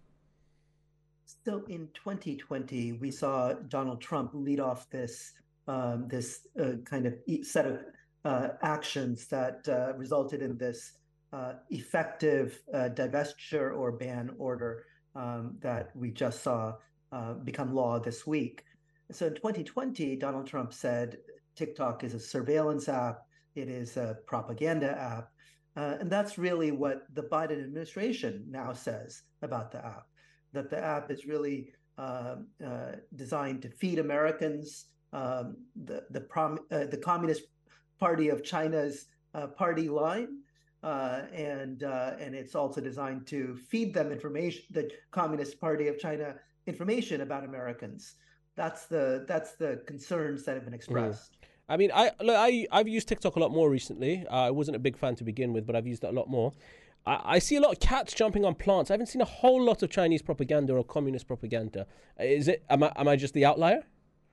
So in twenty twenty, we saw Donald Trump lead off this um, this uh, kind of set of uh, actions that uh, resulted in this uh, effective uh, divestiture or ban order um, that we just saw uh, become law this week. So in twenty twenty, Donald Trump said TikTok is a surveillance app, it is a propaganda app, uh, and that's really what the Biden administration now says about the app. That the app is really uh, uh, designed to feed Americans um, the the, prom, uh, the Communist Party of China's uh, party line, uh, and uh, and it's also designed to feed them information, the Communist Party of China information about Americans. That's the that's the concerns that have been expressed. Mm. I mean, I, look, I I've used TikTok a lot more recently. Uh, I wasn't a big fan to begin with, but I've used it a lot more. I see a lot of cats jumping on plants. I haven't seen a whole lot of Chinese propaganda or communist propaganda. Is it? Am I, am I just the outlier?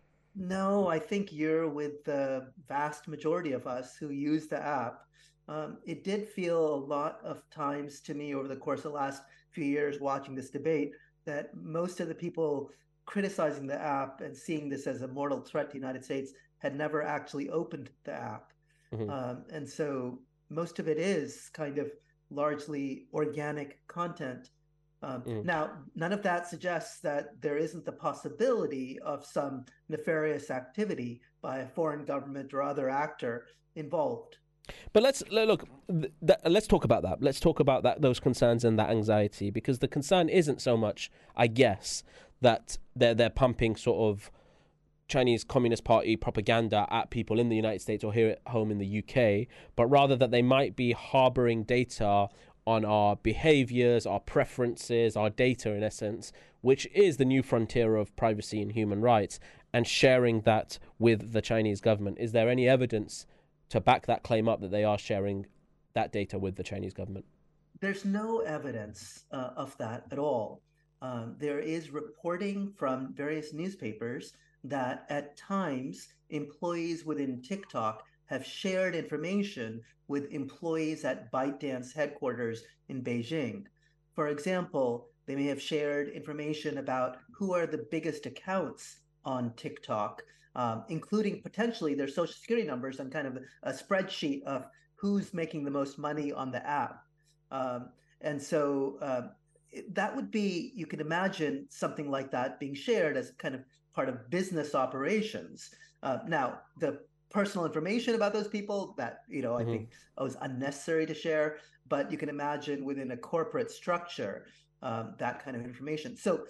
No, I think you're with the vast majority of us who use the app. Um, it did feel a lot of times to me over the course of the last few years watching this debate that most of the people criticizing the app and seeing this as a mortal threat to the United States had never actually opened the app. Mm-hmm. Um, and so most of it is kind of largely organic content. Um, mm. Now, none of that suggests that there isn't the possibility of some nefarious activity by a foreign government or other actor involved. But let's look. Th- th- let's talk about that. Let's talk about that, those concerns and that anxiety, because the concern isn't so much, I guess, that they're they're pumping sort of Chinese Communist Party propaganda at people in the United States or here at home in the U K, but rather that they might be harboring data on our behaviors, our preferences, our data in essence, which is the new frontier of privacy and human rights, and sharing that with the Chinese government. Is there any evidence to back that claim up that they are sharing that data with the Chinese government? There's no evidence uh, of that at all. Um, there is reporting from various newspapers that at times employees within TikTok have shared information with employees at ByteDance headquarters in Beijing. For example, they may have shared information about who are the biggest accounts on TikTok, um, including potentially their social security numbers and kind of a spreadsheet of who's making the most money on the app. Um, and so uh, that would be, you can imagine something like that being shared as kind of part of business operations. Uh, now, the personal information about those people that, you know, mm-hmm. I think was unnecessary to share, but you can imagine within a corporate structure, um, that kind of information. So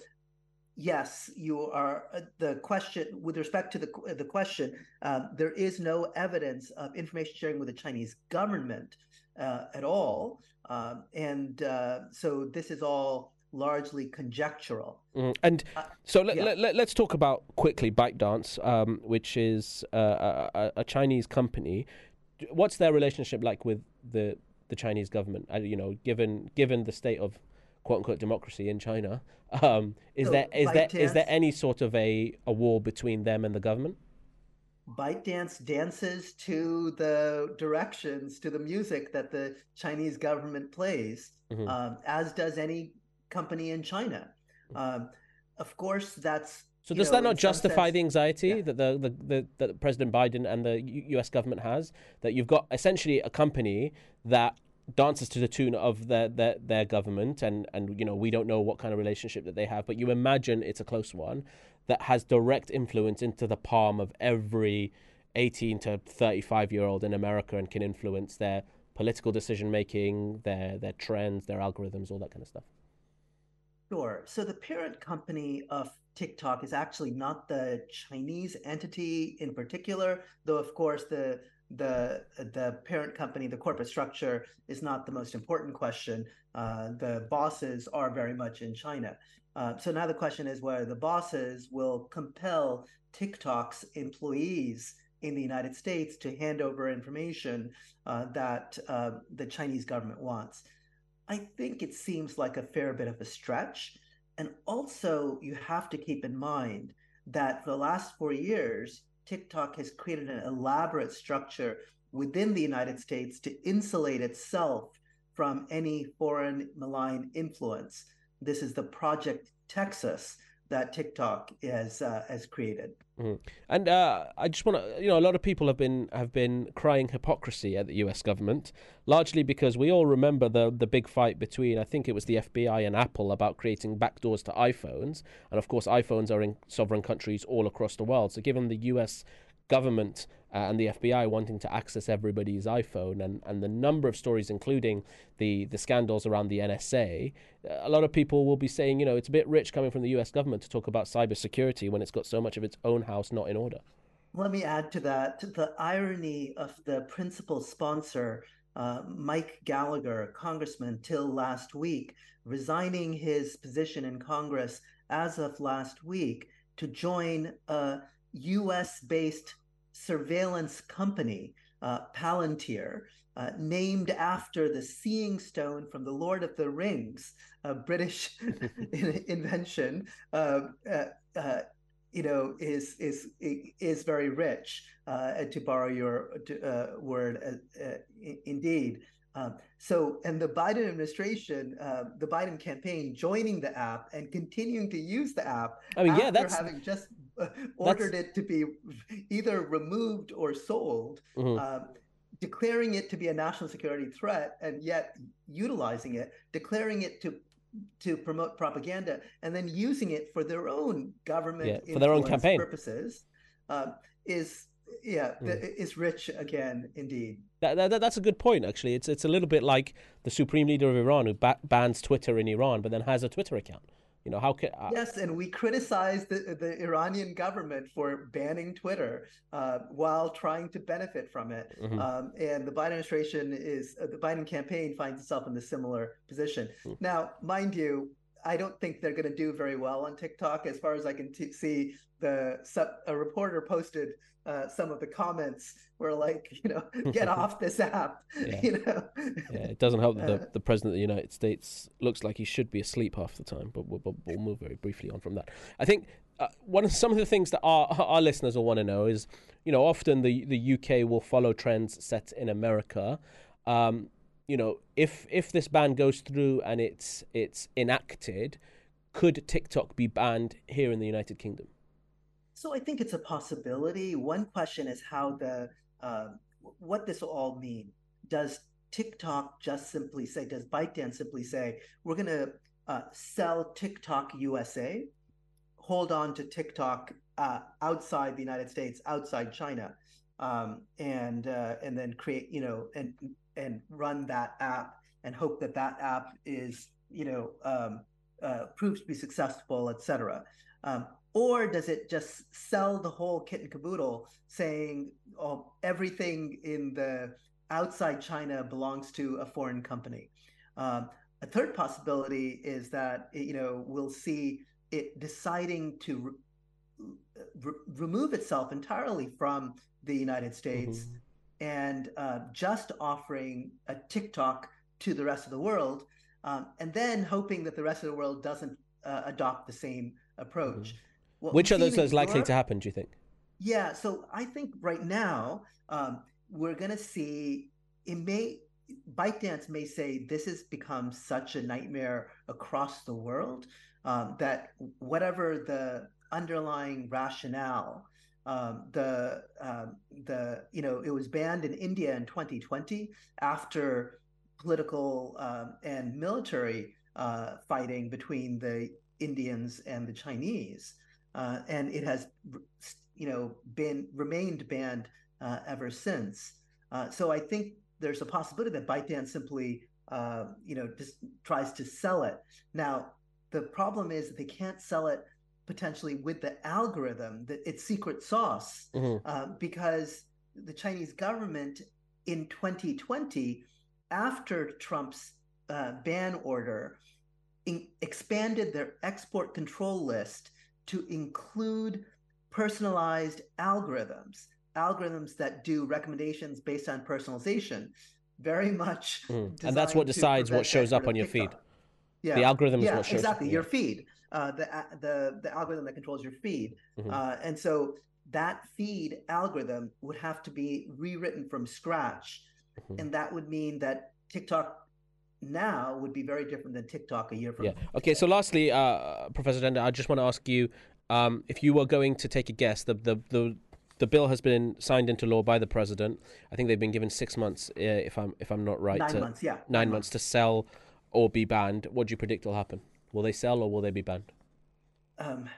yes, you are, uh, the question, with respect to the, the question, um, there is no evidence of information sharing with the Chinese government uh, at all. Um, and uh, so this is all largely conjectural. Mm. And uh, so let, yeah. let, let, let's talk about quickly ByteDance, um, which is uh, a, a Chinese company. What's their relationship like with the, the Chinese government? Uh, you know, given given the state of quote unquote democracy in China, um, is so there is ByteDance, there is there any sort of a, a war between them and the government? ByteDance dances to the directions, to the music that the Chinese government plays, mm-hmm. um, as does any company in China. Um, of course, that's So you does know, that not in some justify sense- the anxiety Yeah. that the, the, the that President Biden and the U- U.S. government has? That you've got essentially a company that dances to the tune of their, their their government, and and you know we don't know what kind of relationship that they have, but you imagine it's a close one that has direct influence into the palm of every eighteen to thirty-five year old in America and can influence their political decision making, their their trends, their algorithms, all that kind of stuff. Sure. So the parent company of TikTok is actually not the Chinese entity in particular, though of course the the the parent company, the corporate structure is not the most important question. Uh, the bosses are very much in China. Uh, so now the question is whether the bosses will compel TikTok's employees in the United States to hand over information uh, that uh, the Chinese government wants. I think it seems like a fair bit of a stretch. And also, you have to keep in mind that for the last four years, TikTok has created an elaborate structure within the United States to insulate itself from any foreign malign influence. This is the Project Texas that TikTok has uh, has created. Mm-hmm. And uh, I just want to, you know, a lot of people have been have been crying hypocrisy at the U S government, largely because we all remember the the big fight between, I think it was the F B I and Apple about creating backdoors to iPhones, and of course iPhones are in sovereign countries all across the world. So given the U S government uh, and the F B I wanting to access everybody's iPhone, and, and the number of stories, including the, the scandals around the N S A, a lot of people will be saying, you know, it's a bit rich coming from the U S government to talk about cybersecurity when it's got so much of its own house not in order. Let me add to that the irony of the principal sponsor, uh, Mike Gallagher, congressman till last week, resigning his position in Congress as of last week to join a U S-based surveillance company, uh, Palantir, uh, named after the Seeing Stone from the Lord of the Rings, a British invention. Uh, uh, uh, you know, is is is very rich, uh, to borrow your uh, word, uh, uh, indeed. Um, so, and the Biden administration, uh, the Biden campaign, joining the app and continuing to use the app I mean, after yeah, that's, having just uh, ordered that's... it to be either removed or sold, mm-hmm. uh, declaring it to be a national security threat, and yet utilizing it, declaring it to to promote propaganda, and then using it for their own government yeah, for their own campaign purposes, uh, is yeah mm. is rich again, indeed. That, that that's a good point. Actually, it's it's a little bit like the supreme leader of Iran who ba- bans Twitter in Iran, but then has a Twitter account. You know, how can uh... yes, and we criticize the the Iranian government for banning Twitter uh, while trying to benefit from it. Mm-hmm. Um, and the Biden administration is uh, the Biden campaign finds itself in a similar position. Mm-hmm. Now, mind you, I don't think they're going to do very well on TikTok. As far as I can t- see, the a reporter posted uh, some of the comments were like, you know, get off this app. Yeah. You know, yeah, it doesn't help that the, the president of the United States looks like he should be asleep half the time. But we'll, we'll move very briefly on from that. I think uh, one of some of the things that our our listeners will want to know is, you know, often the the U K will follow trends set in America. Um, you know, if if this ban goes through and it's it's enacted, could TikTok be banned here in the United Kingdom? So I think it's a possibility. One question is how the uh, what this will all mean. Does TikTok just simply say, does ByteDance simply say, we're going to uh, sell TikTok U S A, hold on to TikTok uh, outside the United States, outside China, um, and uh, and then create, you know, and and run that app and hope that that app is, you know, um, uh, proves to be successful, et cetera. Um, or does it just sell the whole kit and caboodle, saying, oh, everything in the outside China belongs to a foreign company? Um, a third possibility is that, you know, we'll see it deciding to re- re- remove itself entirely from the United States, mm-hmm. and uh, just offering a TikTok to the rest of the world, um, and then hoping that the rest of the world doesn't uh, adopt the same approach. Mm-hmm. Which of those is likely to happen, do you think? Yeah, so I think right now um, we're going to see, it may, ByteDance may say this has become such a nightmare across the world um, that whatever the underlying rationale. Um, the um, the you know it was banned in India in twenty twenty after political um, and military uh, fighting between the Indians and the Chinese, uh, and it has you know been remained banned uh, ever since. Uh, so I think there's a possibility that ByteDance simply uh, you know just tries to sell it. Now the problem is that they can't sell it potentially with the algorithm, that it's secret sauce, mm-hmm. uh, because the Chinese government in twenty twenty, after Trump's uh, ban order, in, expanded their export control list to include personalized algorithms, algorithms that do recommendations based on personalization, very much. Mm. And that's what decides what shows up on your feed. Yeah. The algorithm is yeah, what shows exactly, up. Your feed. Uh, the the the algorithm that controls your feed, mm-hmm. uh, and so that feed algorithm would have to be rewritten from scratch, mm-hmm. and that would mean that TikTok now would be very different than TikTok a year from yeah. now. Okay, so lastly, uh, Professor Chander, I just want to ask you, um, if you were going to take a guess, the the the the bill has been signed into law by the president. I think they've been given six months, uh, if I'm if I'm not right. Nine to, months, yeah. Nine, nine months months to sell or be banned. What do you predict will happen? Will they sell or will they be banned? Um,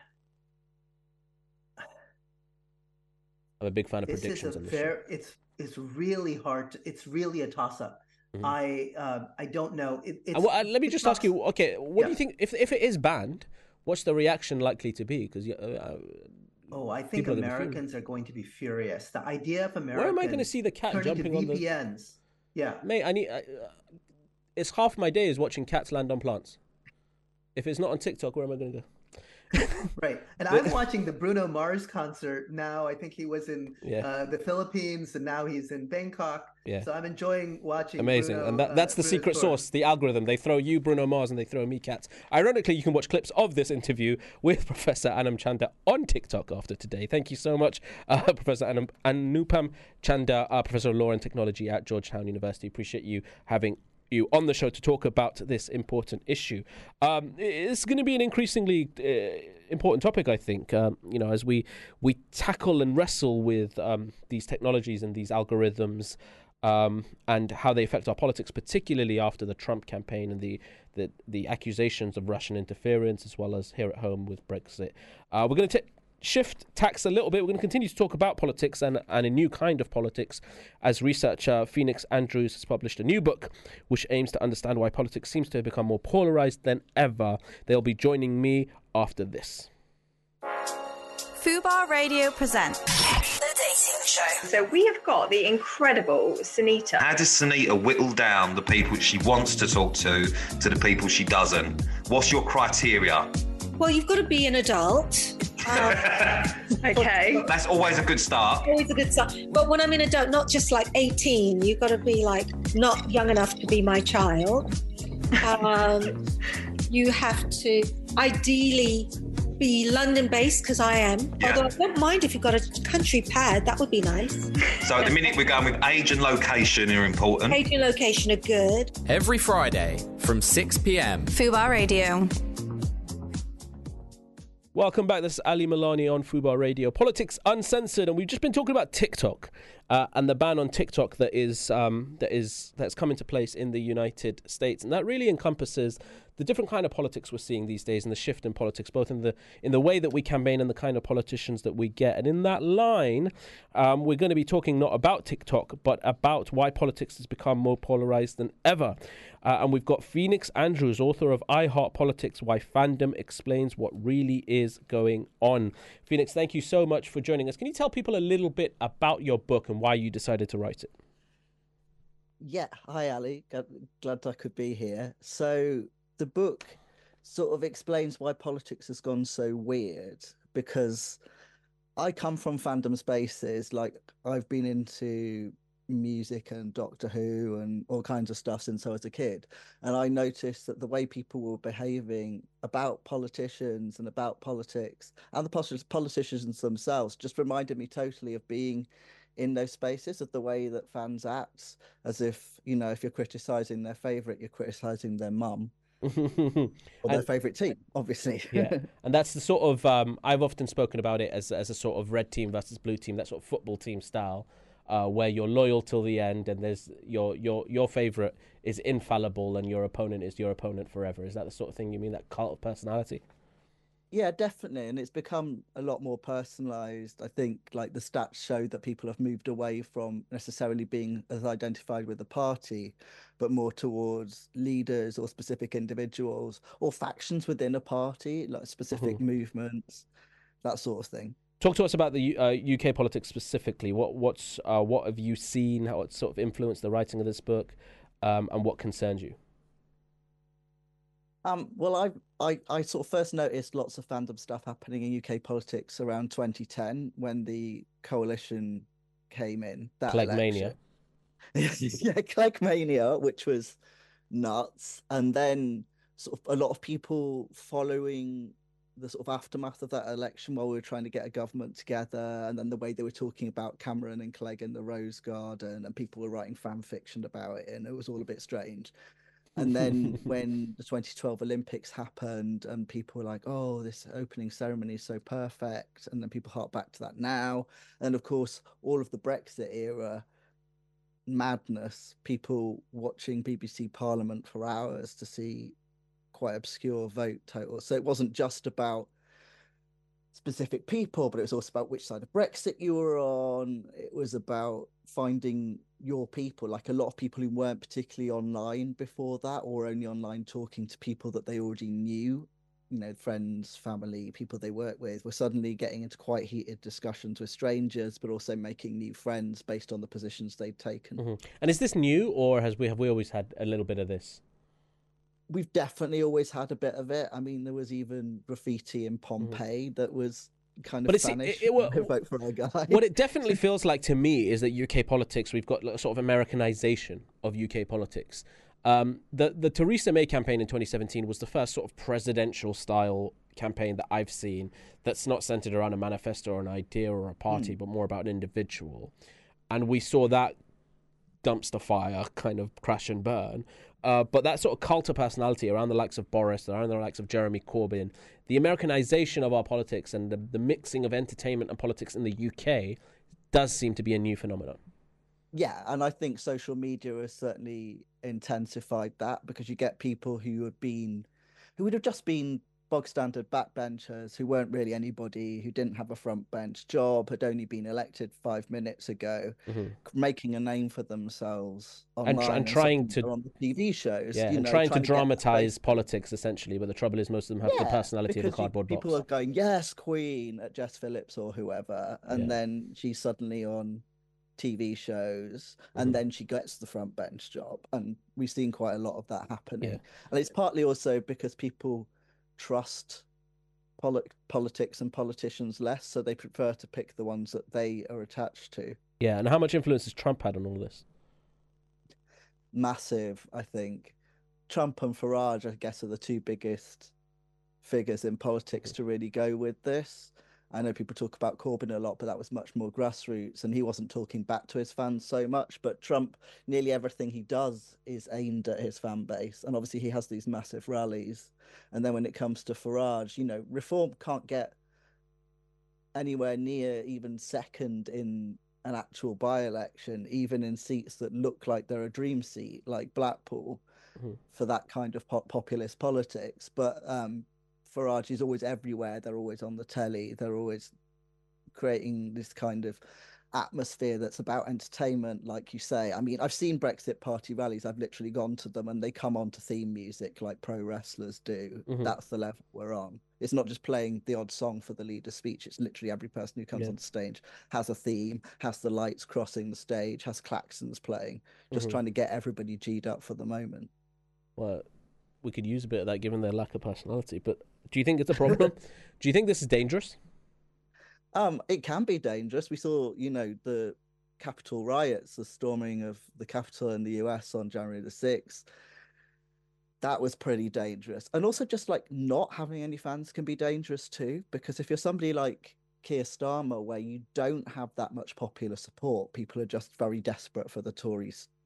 I'm a big fan of this predictions is a on this fair, show. It's it's really hard. To, it's really a toss-up. Mm-hmm. I uh, I don't know. It, it's, uh, well, uh, let me just ask you. Okay, what yeah. do you think if if it is banned? What's the reaction likely to be? Because uh, oh, I think Americans are, are going to be furious. The idea of Americans. Where am I going to see the cat jumping on the V P Ns? Yeah, mate. I need. Uh, it's half my day is watching cats land on plants. If it's not on TikTok, where am I going to go? Right. And I'm watching the Bruno Mars concert now. I think he was in yeah. uh, the Philippines and now he's in Bangkok. Yeah. So I'm enjoying watching Amazing. Bruno, and that, that's uh, the Bruno's secret tour. sauce, the algorithm. They throw you, Bruno Mars, and they throw me cats. Ironically, you can watch clips of this interview with Professor Anupam Chander on TikTok after today. Thank you so much, uh, Professor Anum- Anupam Chander, uh, Professor of Law and Technology at Georgetown University. Appreciate you having you on the show to talk about this important issue. Um, it's going to be an increasingly uh, important topic, I think, um, you know, as we we tackle and wrestle with um, these technologies and these algorithms um, and how they affect our politics, particularly after the Trump campaign and the, the, the accusations of Russian interference, as well as here at home with Brexit. Uh, we're going to take shift tacks a little bit. We're going to continue to talk about politics and, and a new kind of politics as researcher Phoenix Andrews has published a new book which aims to understand why politics seems to have become more polarized than ever. They'll be joining me after this. Fubar Radio presents The Dating Show. So we have got the incredible Sunita. How does Sunita whittle down the people she wants to talk to to the people she doesn't? What's your criteria? Well, you've got to be an adult. Um, okay. That's always a good start. Always a good start. But when I'm an adult, not just like eighteen, you've got to be like not young enough to be my child. Um, you have to ideally be London-based, because I am. Yeah. Although I don't mind if you've got a country pad, that would be nice. So at the minute we're going with age and location are important. Age and location are good. Every Friday from six p.m. Fubar Radio. Welcome back. This is Ali Milani on Fubar Radio. Politics Uncensored, and we've just been talking about TikTok uh, and the ban on TikTok that is um, that is that's come into place in the United States, and that really encompasses the different kind of politics we're seeing these days and the shift in politics, both in the in the way that we campaign and the kind of politicians that we get. And in that line, um, we're going to be talking not about TikTok, but about why politics has become more polarized than ever. Uh, and we've got Phoenix Andrews, author of I Heart Politics, Why Fandom Explains What Really Is Going On. Phoenix, thank you so much for joining us. Can you tell people a little bit about your book and why you decided to write it? Yeah, hi Ali, glad I could be here. So the book sort of explains why politics has gone so weird, because I come from fandom spaces. Like, I've been into music and Doctor Who and all kinds of stuff since I was a kid, and I noticed that the way people were behaving about politicians and about politics and the politicians themselves just reminded me totally of being in those spaces, of the way that fans act, as if, you know, if you're criticizing their favorite, you're criticizing their mum. or their And- favourite team, obviously. Yeah, and that's the sort of um, I've often spoken about it as as a sort of red team versus blue team, that sort of football team style, uh, where you're loyal till the end, and there's your your your favorite is infallible, and your opponent is your opponent forever. Is that the sort of thing you mean? That cult of personality? Yeah, definitely. And it's become a lot more personalized. I think like the stats show that people have moved away from necessarily being as identified with the party, but more towards leaders or specific individuals or factions within a party, like specific Mhm. movements, that sort of thing. Talk to us about the U- uh, U K politics specifically. What what's uh, what have you seen? How it's sort of influenced the writing of this book, um, and what concerns you? Um, well, I, I I sort of first noticed lots of fandom stuff happening in U K politics around twenty ten when the coalition came in. That Cleggmania. election. Yeah, Cleggmania, which was nuts, and then sort of a lot of people following the sort of aftermath of that election while we were trying to get a government together, and then the way they were talking about Cameron and Clegg in the Rose Garden, and people were writing fan fiction about it, and it was all a bit strange. And then when the twenty twelve Olympics happened and people were like, oh, this opening ceremony is so perfect. And then people hark back to that now. And of course, all of the Brexit era madness, people watching B B C Parliament for hours to see quite obscure vote totals. So it wasn't just about specific people, but it was also about which side of Brexit you were on. It was about finding your people, like a lot of people who weren't particularly online before that, or only online talking to people that they already knew, you know, friends, family, people they work with, were suddenly getting into quite heated discussions with strangers, but also making new friends based on the positions they'd taken. Mhm. And is this new, or has we have we always had a little bit of this? We've definitely always had a bit of it. I mean, there was even graffiti in Pompeii that was kind of But it's- Spanish. it- it wa- vote for our guy. What it definitely feels like to me is that U K politics, we've got a sort of Americanization of U K politics. Um, the the Theresa May campaign in twenty seventeen was the first sort of presidential style campaign that I've seen that's not centered around a manifesto or an idea or a party, Mm. but more about an individual. And we saw that dumpster fire kind of crash and burn. Uh, but that sort of cult of personality around the likes of Boris, around the likes of Jeremy Corbyn, the Americanization of our politics and the, the mixing of entertainment and politics in the U K does seem to be a new phenomenon. Yeah, and I think social media has certainly intensified that, because you get people who have been, who would have just been bog standard backbenchers, who weren't really anybody, who didn't have a front bench job, had only been elected five minutes ago, Mhm. making a name for themselves And online tr- and trying suddenly to- they're on the T V shows, Yeah, you and know, trying, to get that dramatize face- politics, essentially. But the trouble is, most of them have the Yeah, personality of the because you- cardboard people box. are going, yes, Queen, at Jess Phillips or whoever, and Yeah. then she's suddenly on T V shows, and Mhm. then she gets the front bench job, and we've seen quite a lot of that happening. Yeah. And it's partly also because people trust poli- politics and politicians less, so they prefer to pick the ones that they are attached to. Yeah, and how much influence has Trump had on all this? Massive, I think. Trump and Farage, I guess, are the two biggest figures in politics to really go with this. I know people talk about Corbyn a lot, but that was much more grassroots, and he wasn't talking back to his fans so much. But Trump, nearly everything he does is aimed at his fan base, and obviously he has these massive rallies. And then when it comes to Farage, you know, Reform can't get anywhere near even second in an actual by-election, even in seats that look like they're a dream seat, like Blackpool, Mhm. for that kind of pop- populist politics. But um, Farage is always everywhere. They're always on the telly. They're always creating this kind of atmosphere that's about entertainment, like you say. I mean, I've seen Brexit Party rallies. I've literally gone to them, and they come on to theme music like pro wrestlers do. Mhm. That's the level we're on. It's not just playing the odd song for the leader's speech. It's literally every person who comes Yeah. on stage has a theme, has the lights crossing the stage, has klaxons playing, just Mhm. trying to get everybody G'd up for the moment. Well, we could use a bit of that given their lack of personality. But do you think it's a problem? Do you think this is dangerous? Um, it can be dangerous. We saw, you know, the Capitol riots, the storming of the Capitol in the U S on January the sixth. That was pretty dangerous. And also just like not having any fans can be dangerous too, because if you're somebody like Keir Starmer, where you don't have that much popular support, people are just very desperate for the Tories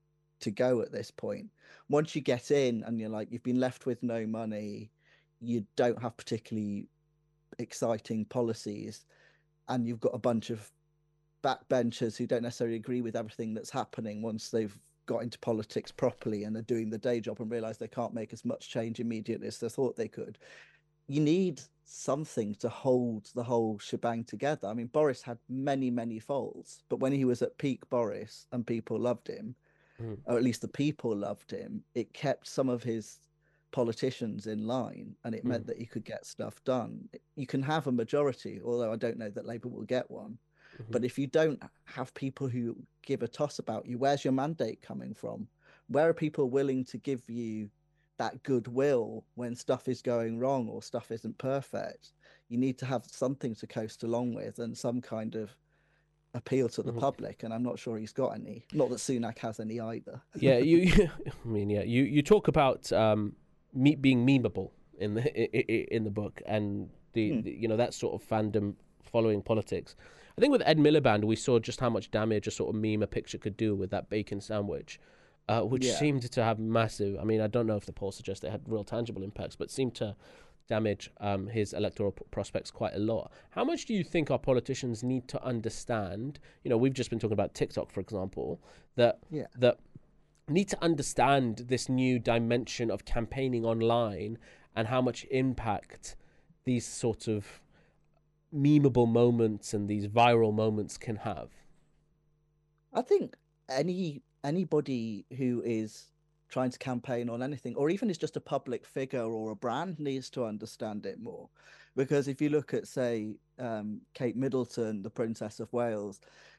to go at this point. Once you get in and you're like, you've been left with no money, you don't have particularly exciting policies, and you've got a bunch of backbenchers who don't necessarily agree with everything that's happening once they've got into politics properly and are doing the day job and realize they can't make as much change immediately as they thought they could. You need something to hold the whole shebang together. I mean, Boris had many, many faults, but when he was at peak Boris and people loved him, mm. or at least the people loved him, it kept some of his politicians in line, and it mm. meant that he could get stuff done. You can have a majority, although I don't know that Labour will get one. Mm-hmm. But if you don't have people who give a toss about you, where's your mandate coming from? Where are people willing to give you that goodwill when stuff is going wrong or stuff isn't perfect? You need to have something to coast along with and some kind of appeal to the mm-hmm. public, and I'm not sure he's got any. Not that Sunak has any either. Yeah, you. I mean, yeah, you you talk about um, me being memeable in the in the book, and the, hmm. the you know that sort of fandom following politics. I think with Ed Miliband, we saw just how much damage a sort of meme a picture could do with that bacon sandwich, uh, which yeah. seemed to have massive. I mean, I don't know if the polls suggest it had real tangible impacts, but seemed to damage um, his electoral p- prospects quite a lot. How much do you think our politicians need to understand? You know, we've just been talking about TikTok, for example, that yeah. that need to understand this new dimension of campaigning online and how much impact these sort of memeable moments and these viral moments can have. I think any anybody who is trying to campaign on anything, or even is just a public figure or a brand, needs to understand it more. Because if you look at, say, um, Kate Middleton, the Princess of Wales,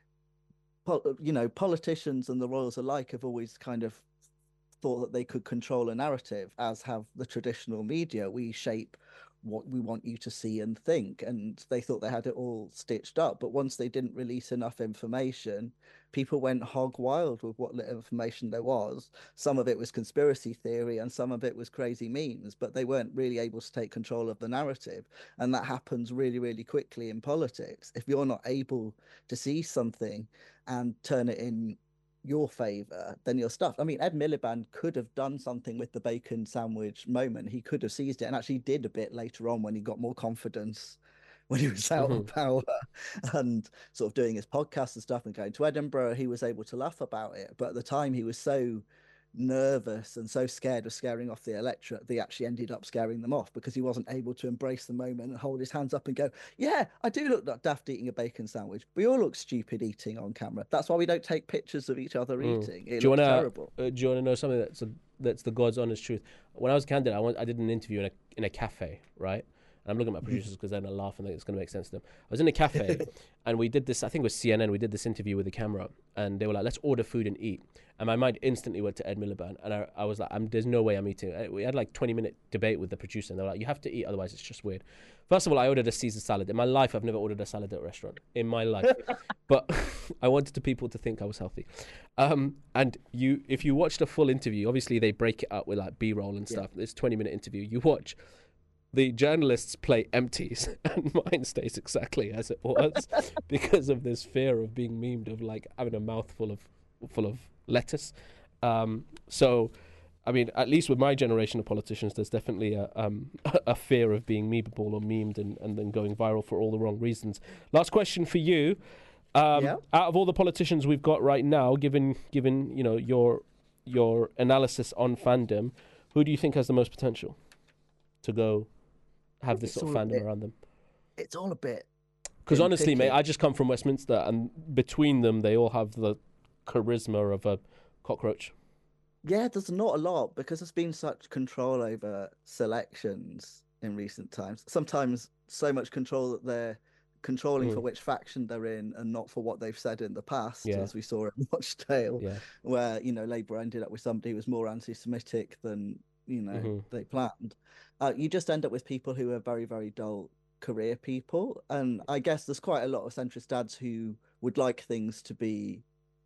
po- you know, politicians and the royals alike have always kind of thought that they could control a narrative, as have the traditional media. We shape what we want you to see and think, and they thought they had it all stitched up. But once they didn't release enough information, people went hog wild with what little information there was. Some of it was conspiracy theory and some of it was crazy memes, but they weren't really able to take control of the narrative. And that happens really, really quickly in politics. If you're not able to see something and turn it in your favour, then you're stuffed. I mean, Ed Miliband could have done something with the bacon sandwich moment. He could have seized it, and actually did a bit later on when he got more confidence, when he was out mm-hmm. of power and sort of doing his podcast and stuff and going to Edinburgh. He was able to laugh about it, but at the time he was so nervous and so scared of scaring off the electorate, they actually ended up scaring them off because he wasn't able to embrace the moment and hold his hands up and go, yeah, I do look like daft eating a bacon sandwich. We all look stupid eating on camera. That's why we don't take pictures of each other mm. eating. It do you looks wanna, terrible. Uh, do you want to know something that's a, that's the God's honest truth? When I was a candidate, I, went, I did an interview in a in a cafe, right? And I'm looking at my producers because they're going to laugh and think it's going to make sense to them. I was in a cafe and we did this, I think it was C N N, we did this interview with the camera, and they were like, let's order food and eat. And my mind instantly went to Ed Miliband, and I, I was like, I'm, there's no way I'm eating. We had like twenty minute debate with the producer, and they were like, you have to eat, otherwise it's just weird. First of all, I ordered a Caesar salad. In my life, I've never ordered a salad at a restaurant. In my life. But I wanted the people to think I was healthy. Um, and you, if you watch the full interview, obviously they break it up with like B-roll and stuff. Yeah. This twenty minute interview, you watch, the journalists play empties and mine stays exactly as it was because of this fear of being memed, of like having a mouthful of full of lettuce. Um, so, I mean, at least with my generation of politicians, there's definitely a um, a fear of being memeable or memed and, and then going viral for all the wrong reasons. Last question for you. Um, yeah. Out of all the politicians we've got right now, given given you know your your analysis on fandom, who do you think has the most potential to go have this it's sort of fandom bit, around them? It's all a bit. Because honestly, mate, I just come from Westminster, and between them, they all have the charisma of a cockroach. Yeah, there's not a lot because there's been such control over selections in recent times. Sometimes so much control that they're controlling mm. for which faction they're in and not for what they've said in the past, yeah. as we saw at Rochdale, yeah. where, you know, Labour ended up with somebody who was more anti-Semitic than, you know, mm-hmm. they planned. Uh, you just end up with people who are very, very dull career people. And I guess there's quite a lot of centrist dads who would like things to be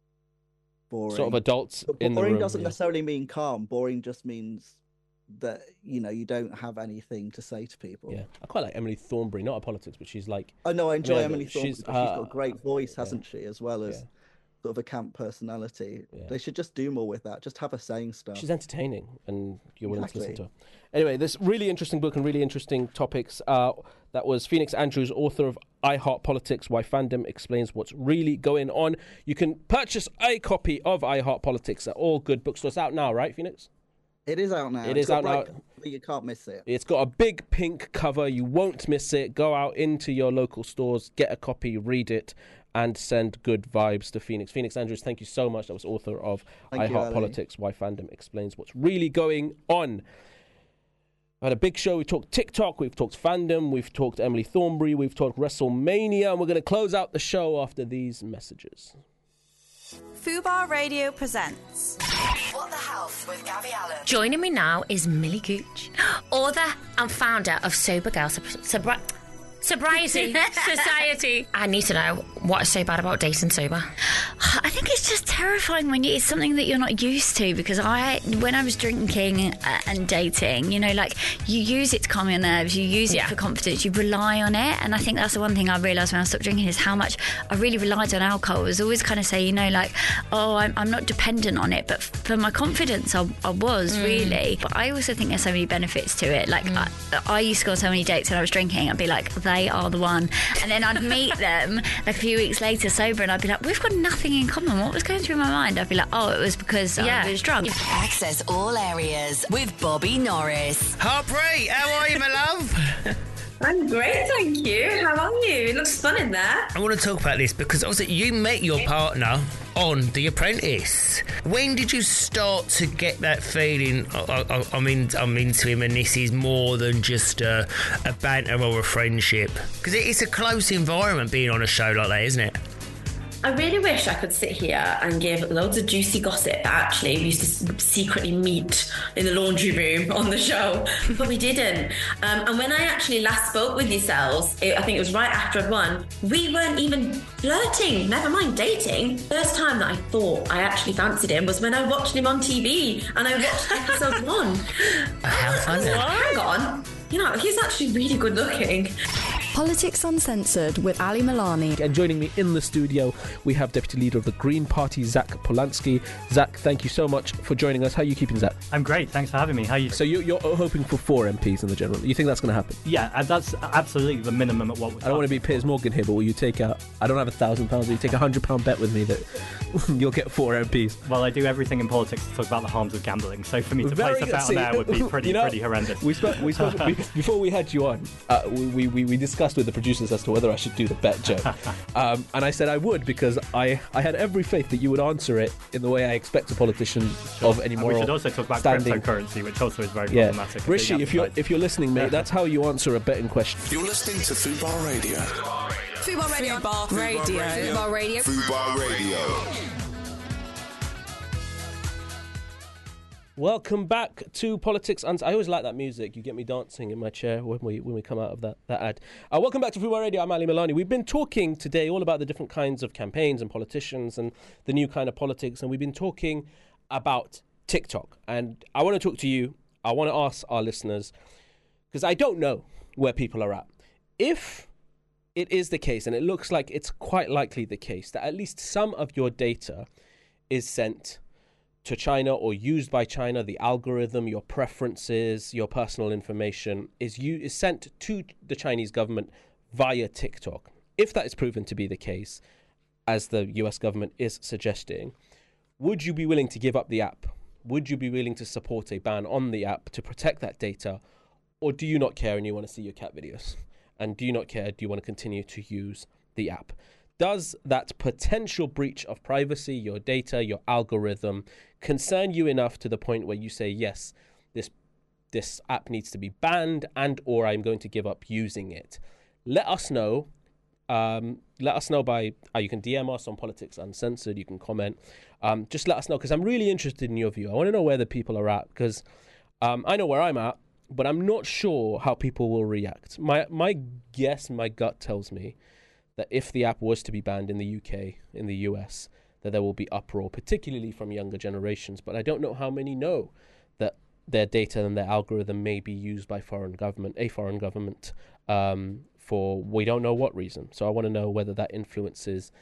boring. Sort of adults but in the room. Boring doesn't yeah. necessarily mean calm. Boring just means that, you know, you don't have anything to say to people. Yeah, I quite like Emily Thornberry, not a politics, but she's like... Oh, no, I enjoy yeah, Emily Thornberry. She's, she's uh, got great voice, hasn't yeah. she, as well as... Yeah. sort of a camp personality. They should just do more with that. Just have her saying stuff. She's entertaining, and you're willing Exactly. to listen to her. Anyway, this really interesting book and really interesting topics. Uh, that was Phoenix Andrews, author of I Heart Politics, Why Fandom Explains What's Really Going On. You can purchase a copy of I Heart Politics at all good bookstores. It's out now, right, Phoenix? It is out now. It It's is got out now. bright colour, You can't miss it. It's got a big pink cover. You won't miss it. Go out into your local stores, get a copy, read it, and send good vibes to Phoenix. Phoenix Andrews, thank you so much. That was author of Thank I you, Heart Ali. Politics, Why Fandom Explains What's Really Going On. I had a big show. We talked TikTok, we've talked fandom, we've talked Emily Thornberry, we've talked WrestleMania, and we're going to close out the show after these messages. Fubar Radio presents What the Health with Gabby Allen. Joining me now is Millie Gooch, author and founder of Sober Girl Sob- Sobri- Sobriety Society. I need to know what is so bad about dating sober. I think it's just terrifying when you, it's something that you're not used to, because I, when I was drinking uh, and dating, you know, like you use it to calm your nerves, you use it Yeah. for confidence, you rely on it. And I think that's the one thing I realised when I stopped drinking is how much I really relied on alcohol. I was always kind of say, you know, like, oh, I'm, I'm not dependent on it, but for my confidence, I, I was Mm. really. But I also think there's so many benefits to it. Like, I, I used to go on so many dates when I was drinking, I'd be like, they are the one. And then I'd meet them like a few weeks later sober, and I'd be like, we've got nothing in common. What was going through my mind? I'd be like, oh, it was because Yeah. I was drunk. Access all areas with Bobby Norris. Harpreet, how are you, my love? I'm great, thank you. How are you? It looks fun in there. I want to talk about this because obviously you met your partner on The Apprentice. When did you start to get that feeling? I, I, I'm, in, I'm into him, and this is more than just a, a banter or a friendship. Because it's a close environment being on a show like that, isn't it? I really wish I could sit here and give loads of juicy gossip that actually we used to s- secretly meet in the laundry room on the show, but we didn't. Um, and when I actually last spoke with yourselves, it, I think it was right after I'd won, we weren't even flirting, never mind dating. First time that I thought I actually fancied him was when I watched him on T V and I watched episode one. How funny. Hang on, you know, he's actually really good looking. Politics Uncensored with Ali Milani. And joining me in the studio, we have Deputy Leader of the Green Party, Zach Polanski. Zach, thank you so much for joining us. How are you keeping, Zach? I'm great. Thanks for having me. How are you? So you're, you're hoping for four M Ps in the general. You think that's going to happen? Yeah, and that's absolutely the minimum at what we're I don't want to be Piers Morgan here, but will you take out? I don't have a thousand pounds. Will you take a hundred pound bet with me that you'll get four M Ps? Well, I do everything in politics to talk about the harms of gambling. So for me to Very place a good. bet on See, there would be pretty, you know, pretty horrendous. We spoke, we spoke we, before we had you on. Uh, we, we we discussed with the producers as to whether I should do the bet joke, um, and I said I would because I I had every faith that you would answer it in the way I expect a politician Sure. of any And moral we should also talk about standing. cryptocurrency, which also is very Yeah, problematic. Rishi, if you're if you're listening, mate, that's how you answer a betting question. You're listening to Fubar Radio. Fubar Radio. Fubar Radio. Fubar Radio. Fubar Radio. Welcome back to Politics. And I always like that music. You get me dancing in my chair when we when we come out of that, that ad. Uh, welcome back to Fubar Radio. I'm Ali Milani. We've been talking today all about the different kinds of campaigns and politicians and the new kind of politics. And we've been talking about TikTok. And I want to talk to you. I want to ask our listeners, because I don't know where people are at. If it is the case, and it looks like it's quite likely the case, that at least some of your data is sent to China or used by China, the algorithm, your preferences, your personal information is you is sent to the Chinese government via TikTok. If that is proven to be the case, as the U S government is suggesting, would you be willing to give up the app? Would you be willing to support a ban on the app to protect that data? Or do you not care and you want to see your cat videos? And do you not care? Do you want to continue to use the app? Does that potential breach of privacy, your data, your algorithm, concern you enough to the point where you say, yes, this this app needs to be banned and or I'm going to give up using it? Let us know. Um, let us know by, uh, you can D M us on Politics Uncensored, you can comment. Um, just let us know, because I'm really interested in your view. I want to know where the people are at, because um, I know where I'm at, but I'm not sure how people will react. My my guess, my gut tells me that if the app was to be banned in the U K, in the U S, that there will be uproar, particularly from younger generations. But I don't know how many know that their data and their algorithm may be used by foreign government, a foreign government, um, for we don't know what reason. So I want to know whether that influences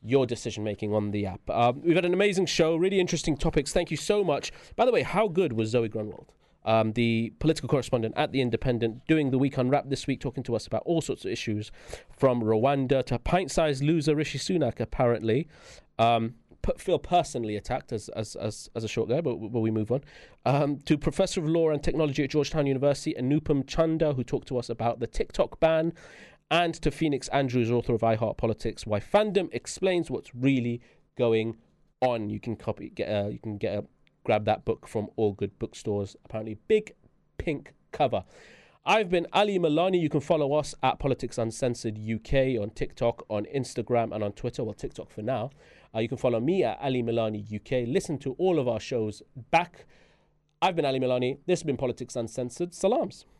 your decision making on the app. Um, we've had an amazing show, really interesting topics. Thank you so much. By the way, how good was Zoe Grunwald? Um, the political correspondent at The Independent, doing the Week Unwrapped this week, talking to us about all sorts of issues, from Rwanda to pint-sized loser Rishi Sunak, apparently. Um, feel personally attacked as as as, as a short guy, but will we move on? Um, to Professor of Law and Technology at Georgetown University, Anupam Chanda, who talked to us about the TikTok ban, and to Phoenix Andrews, author of I Heart Politics, Why Fandom Explains What's Really Going On. You can copy, get a, you can get a, grab that book from all good bookstores. Apparently, big pink cover. I've been Ali Milani. You can follow us at Politics Uncensored U K on TikTok, on Instagram, and on Twitter. Well, TikTok for now. Uh, you can follow me at Ali Milani U K. Listen to all of our shows back. I've been Ali Milani. This has been Politics Uncensored. Salams.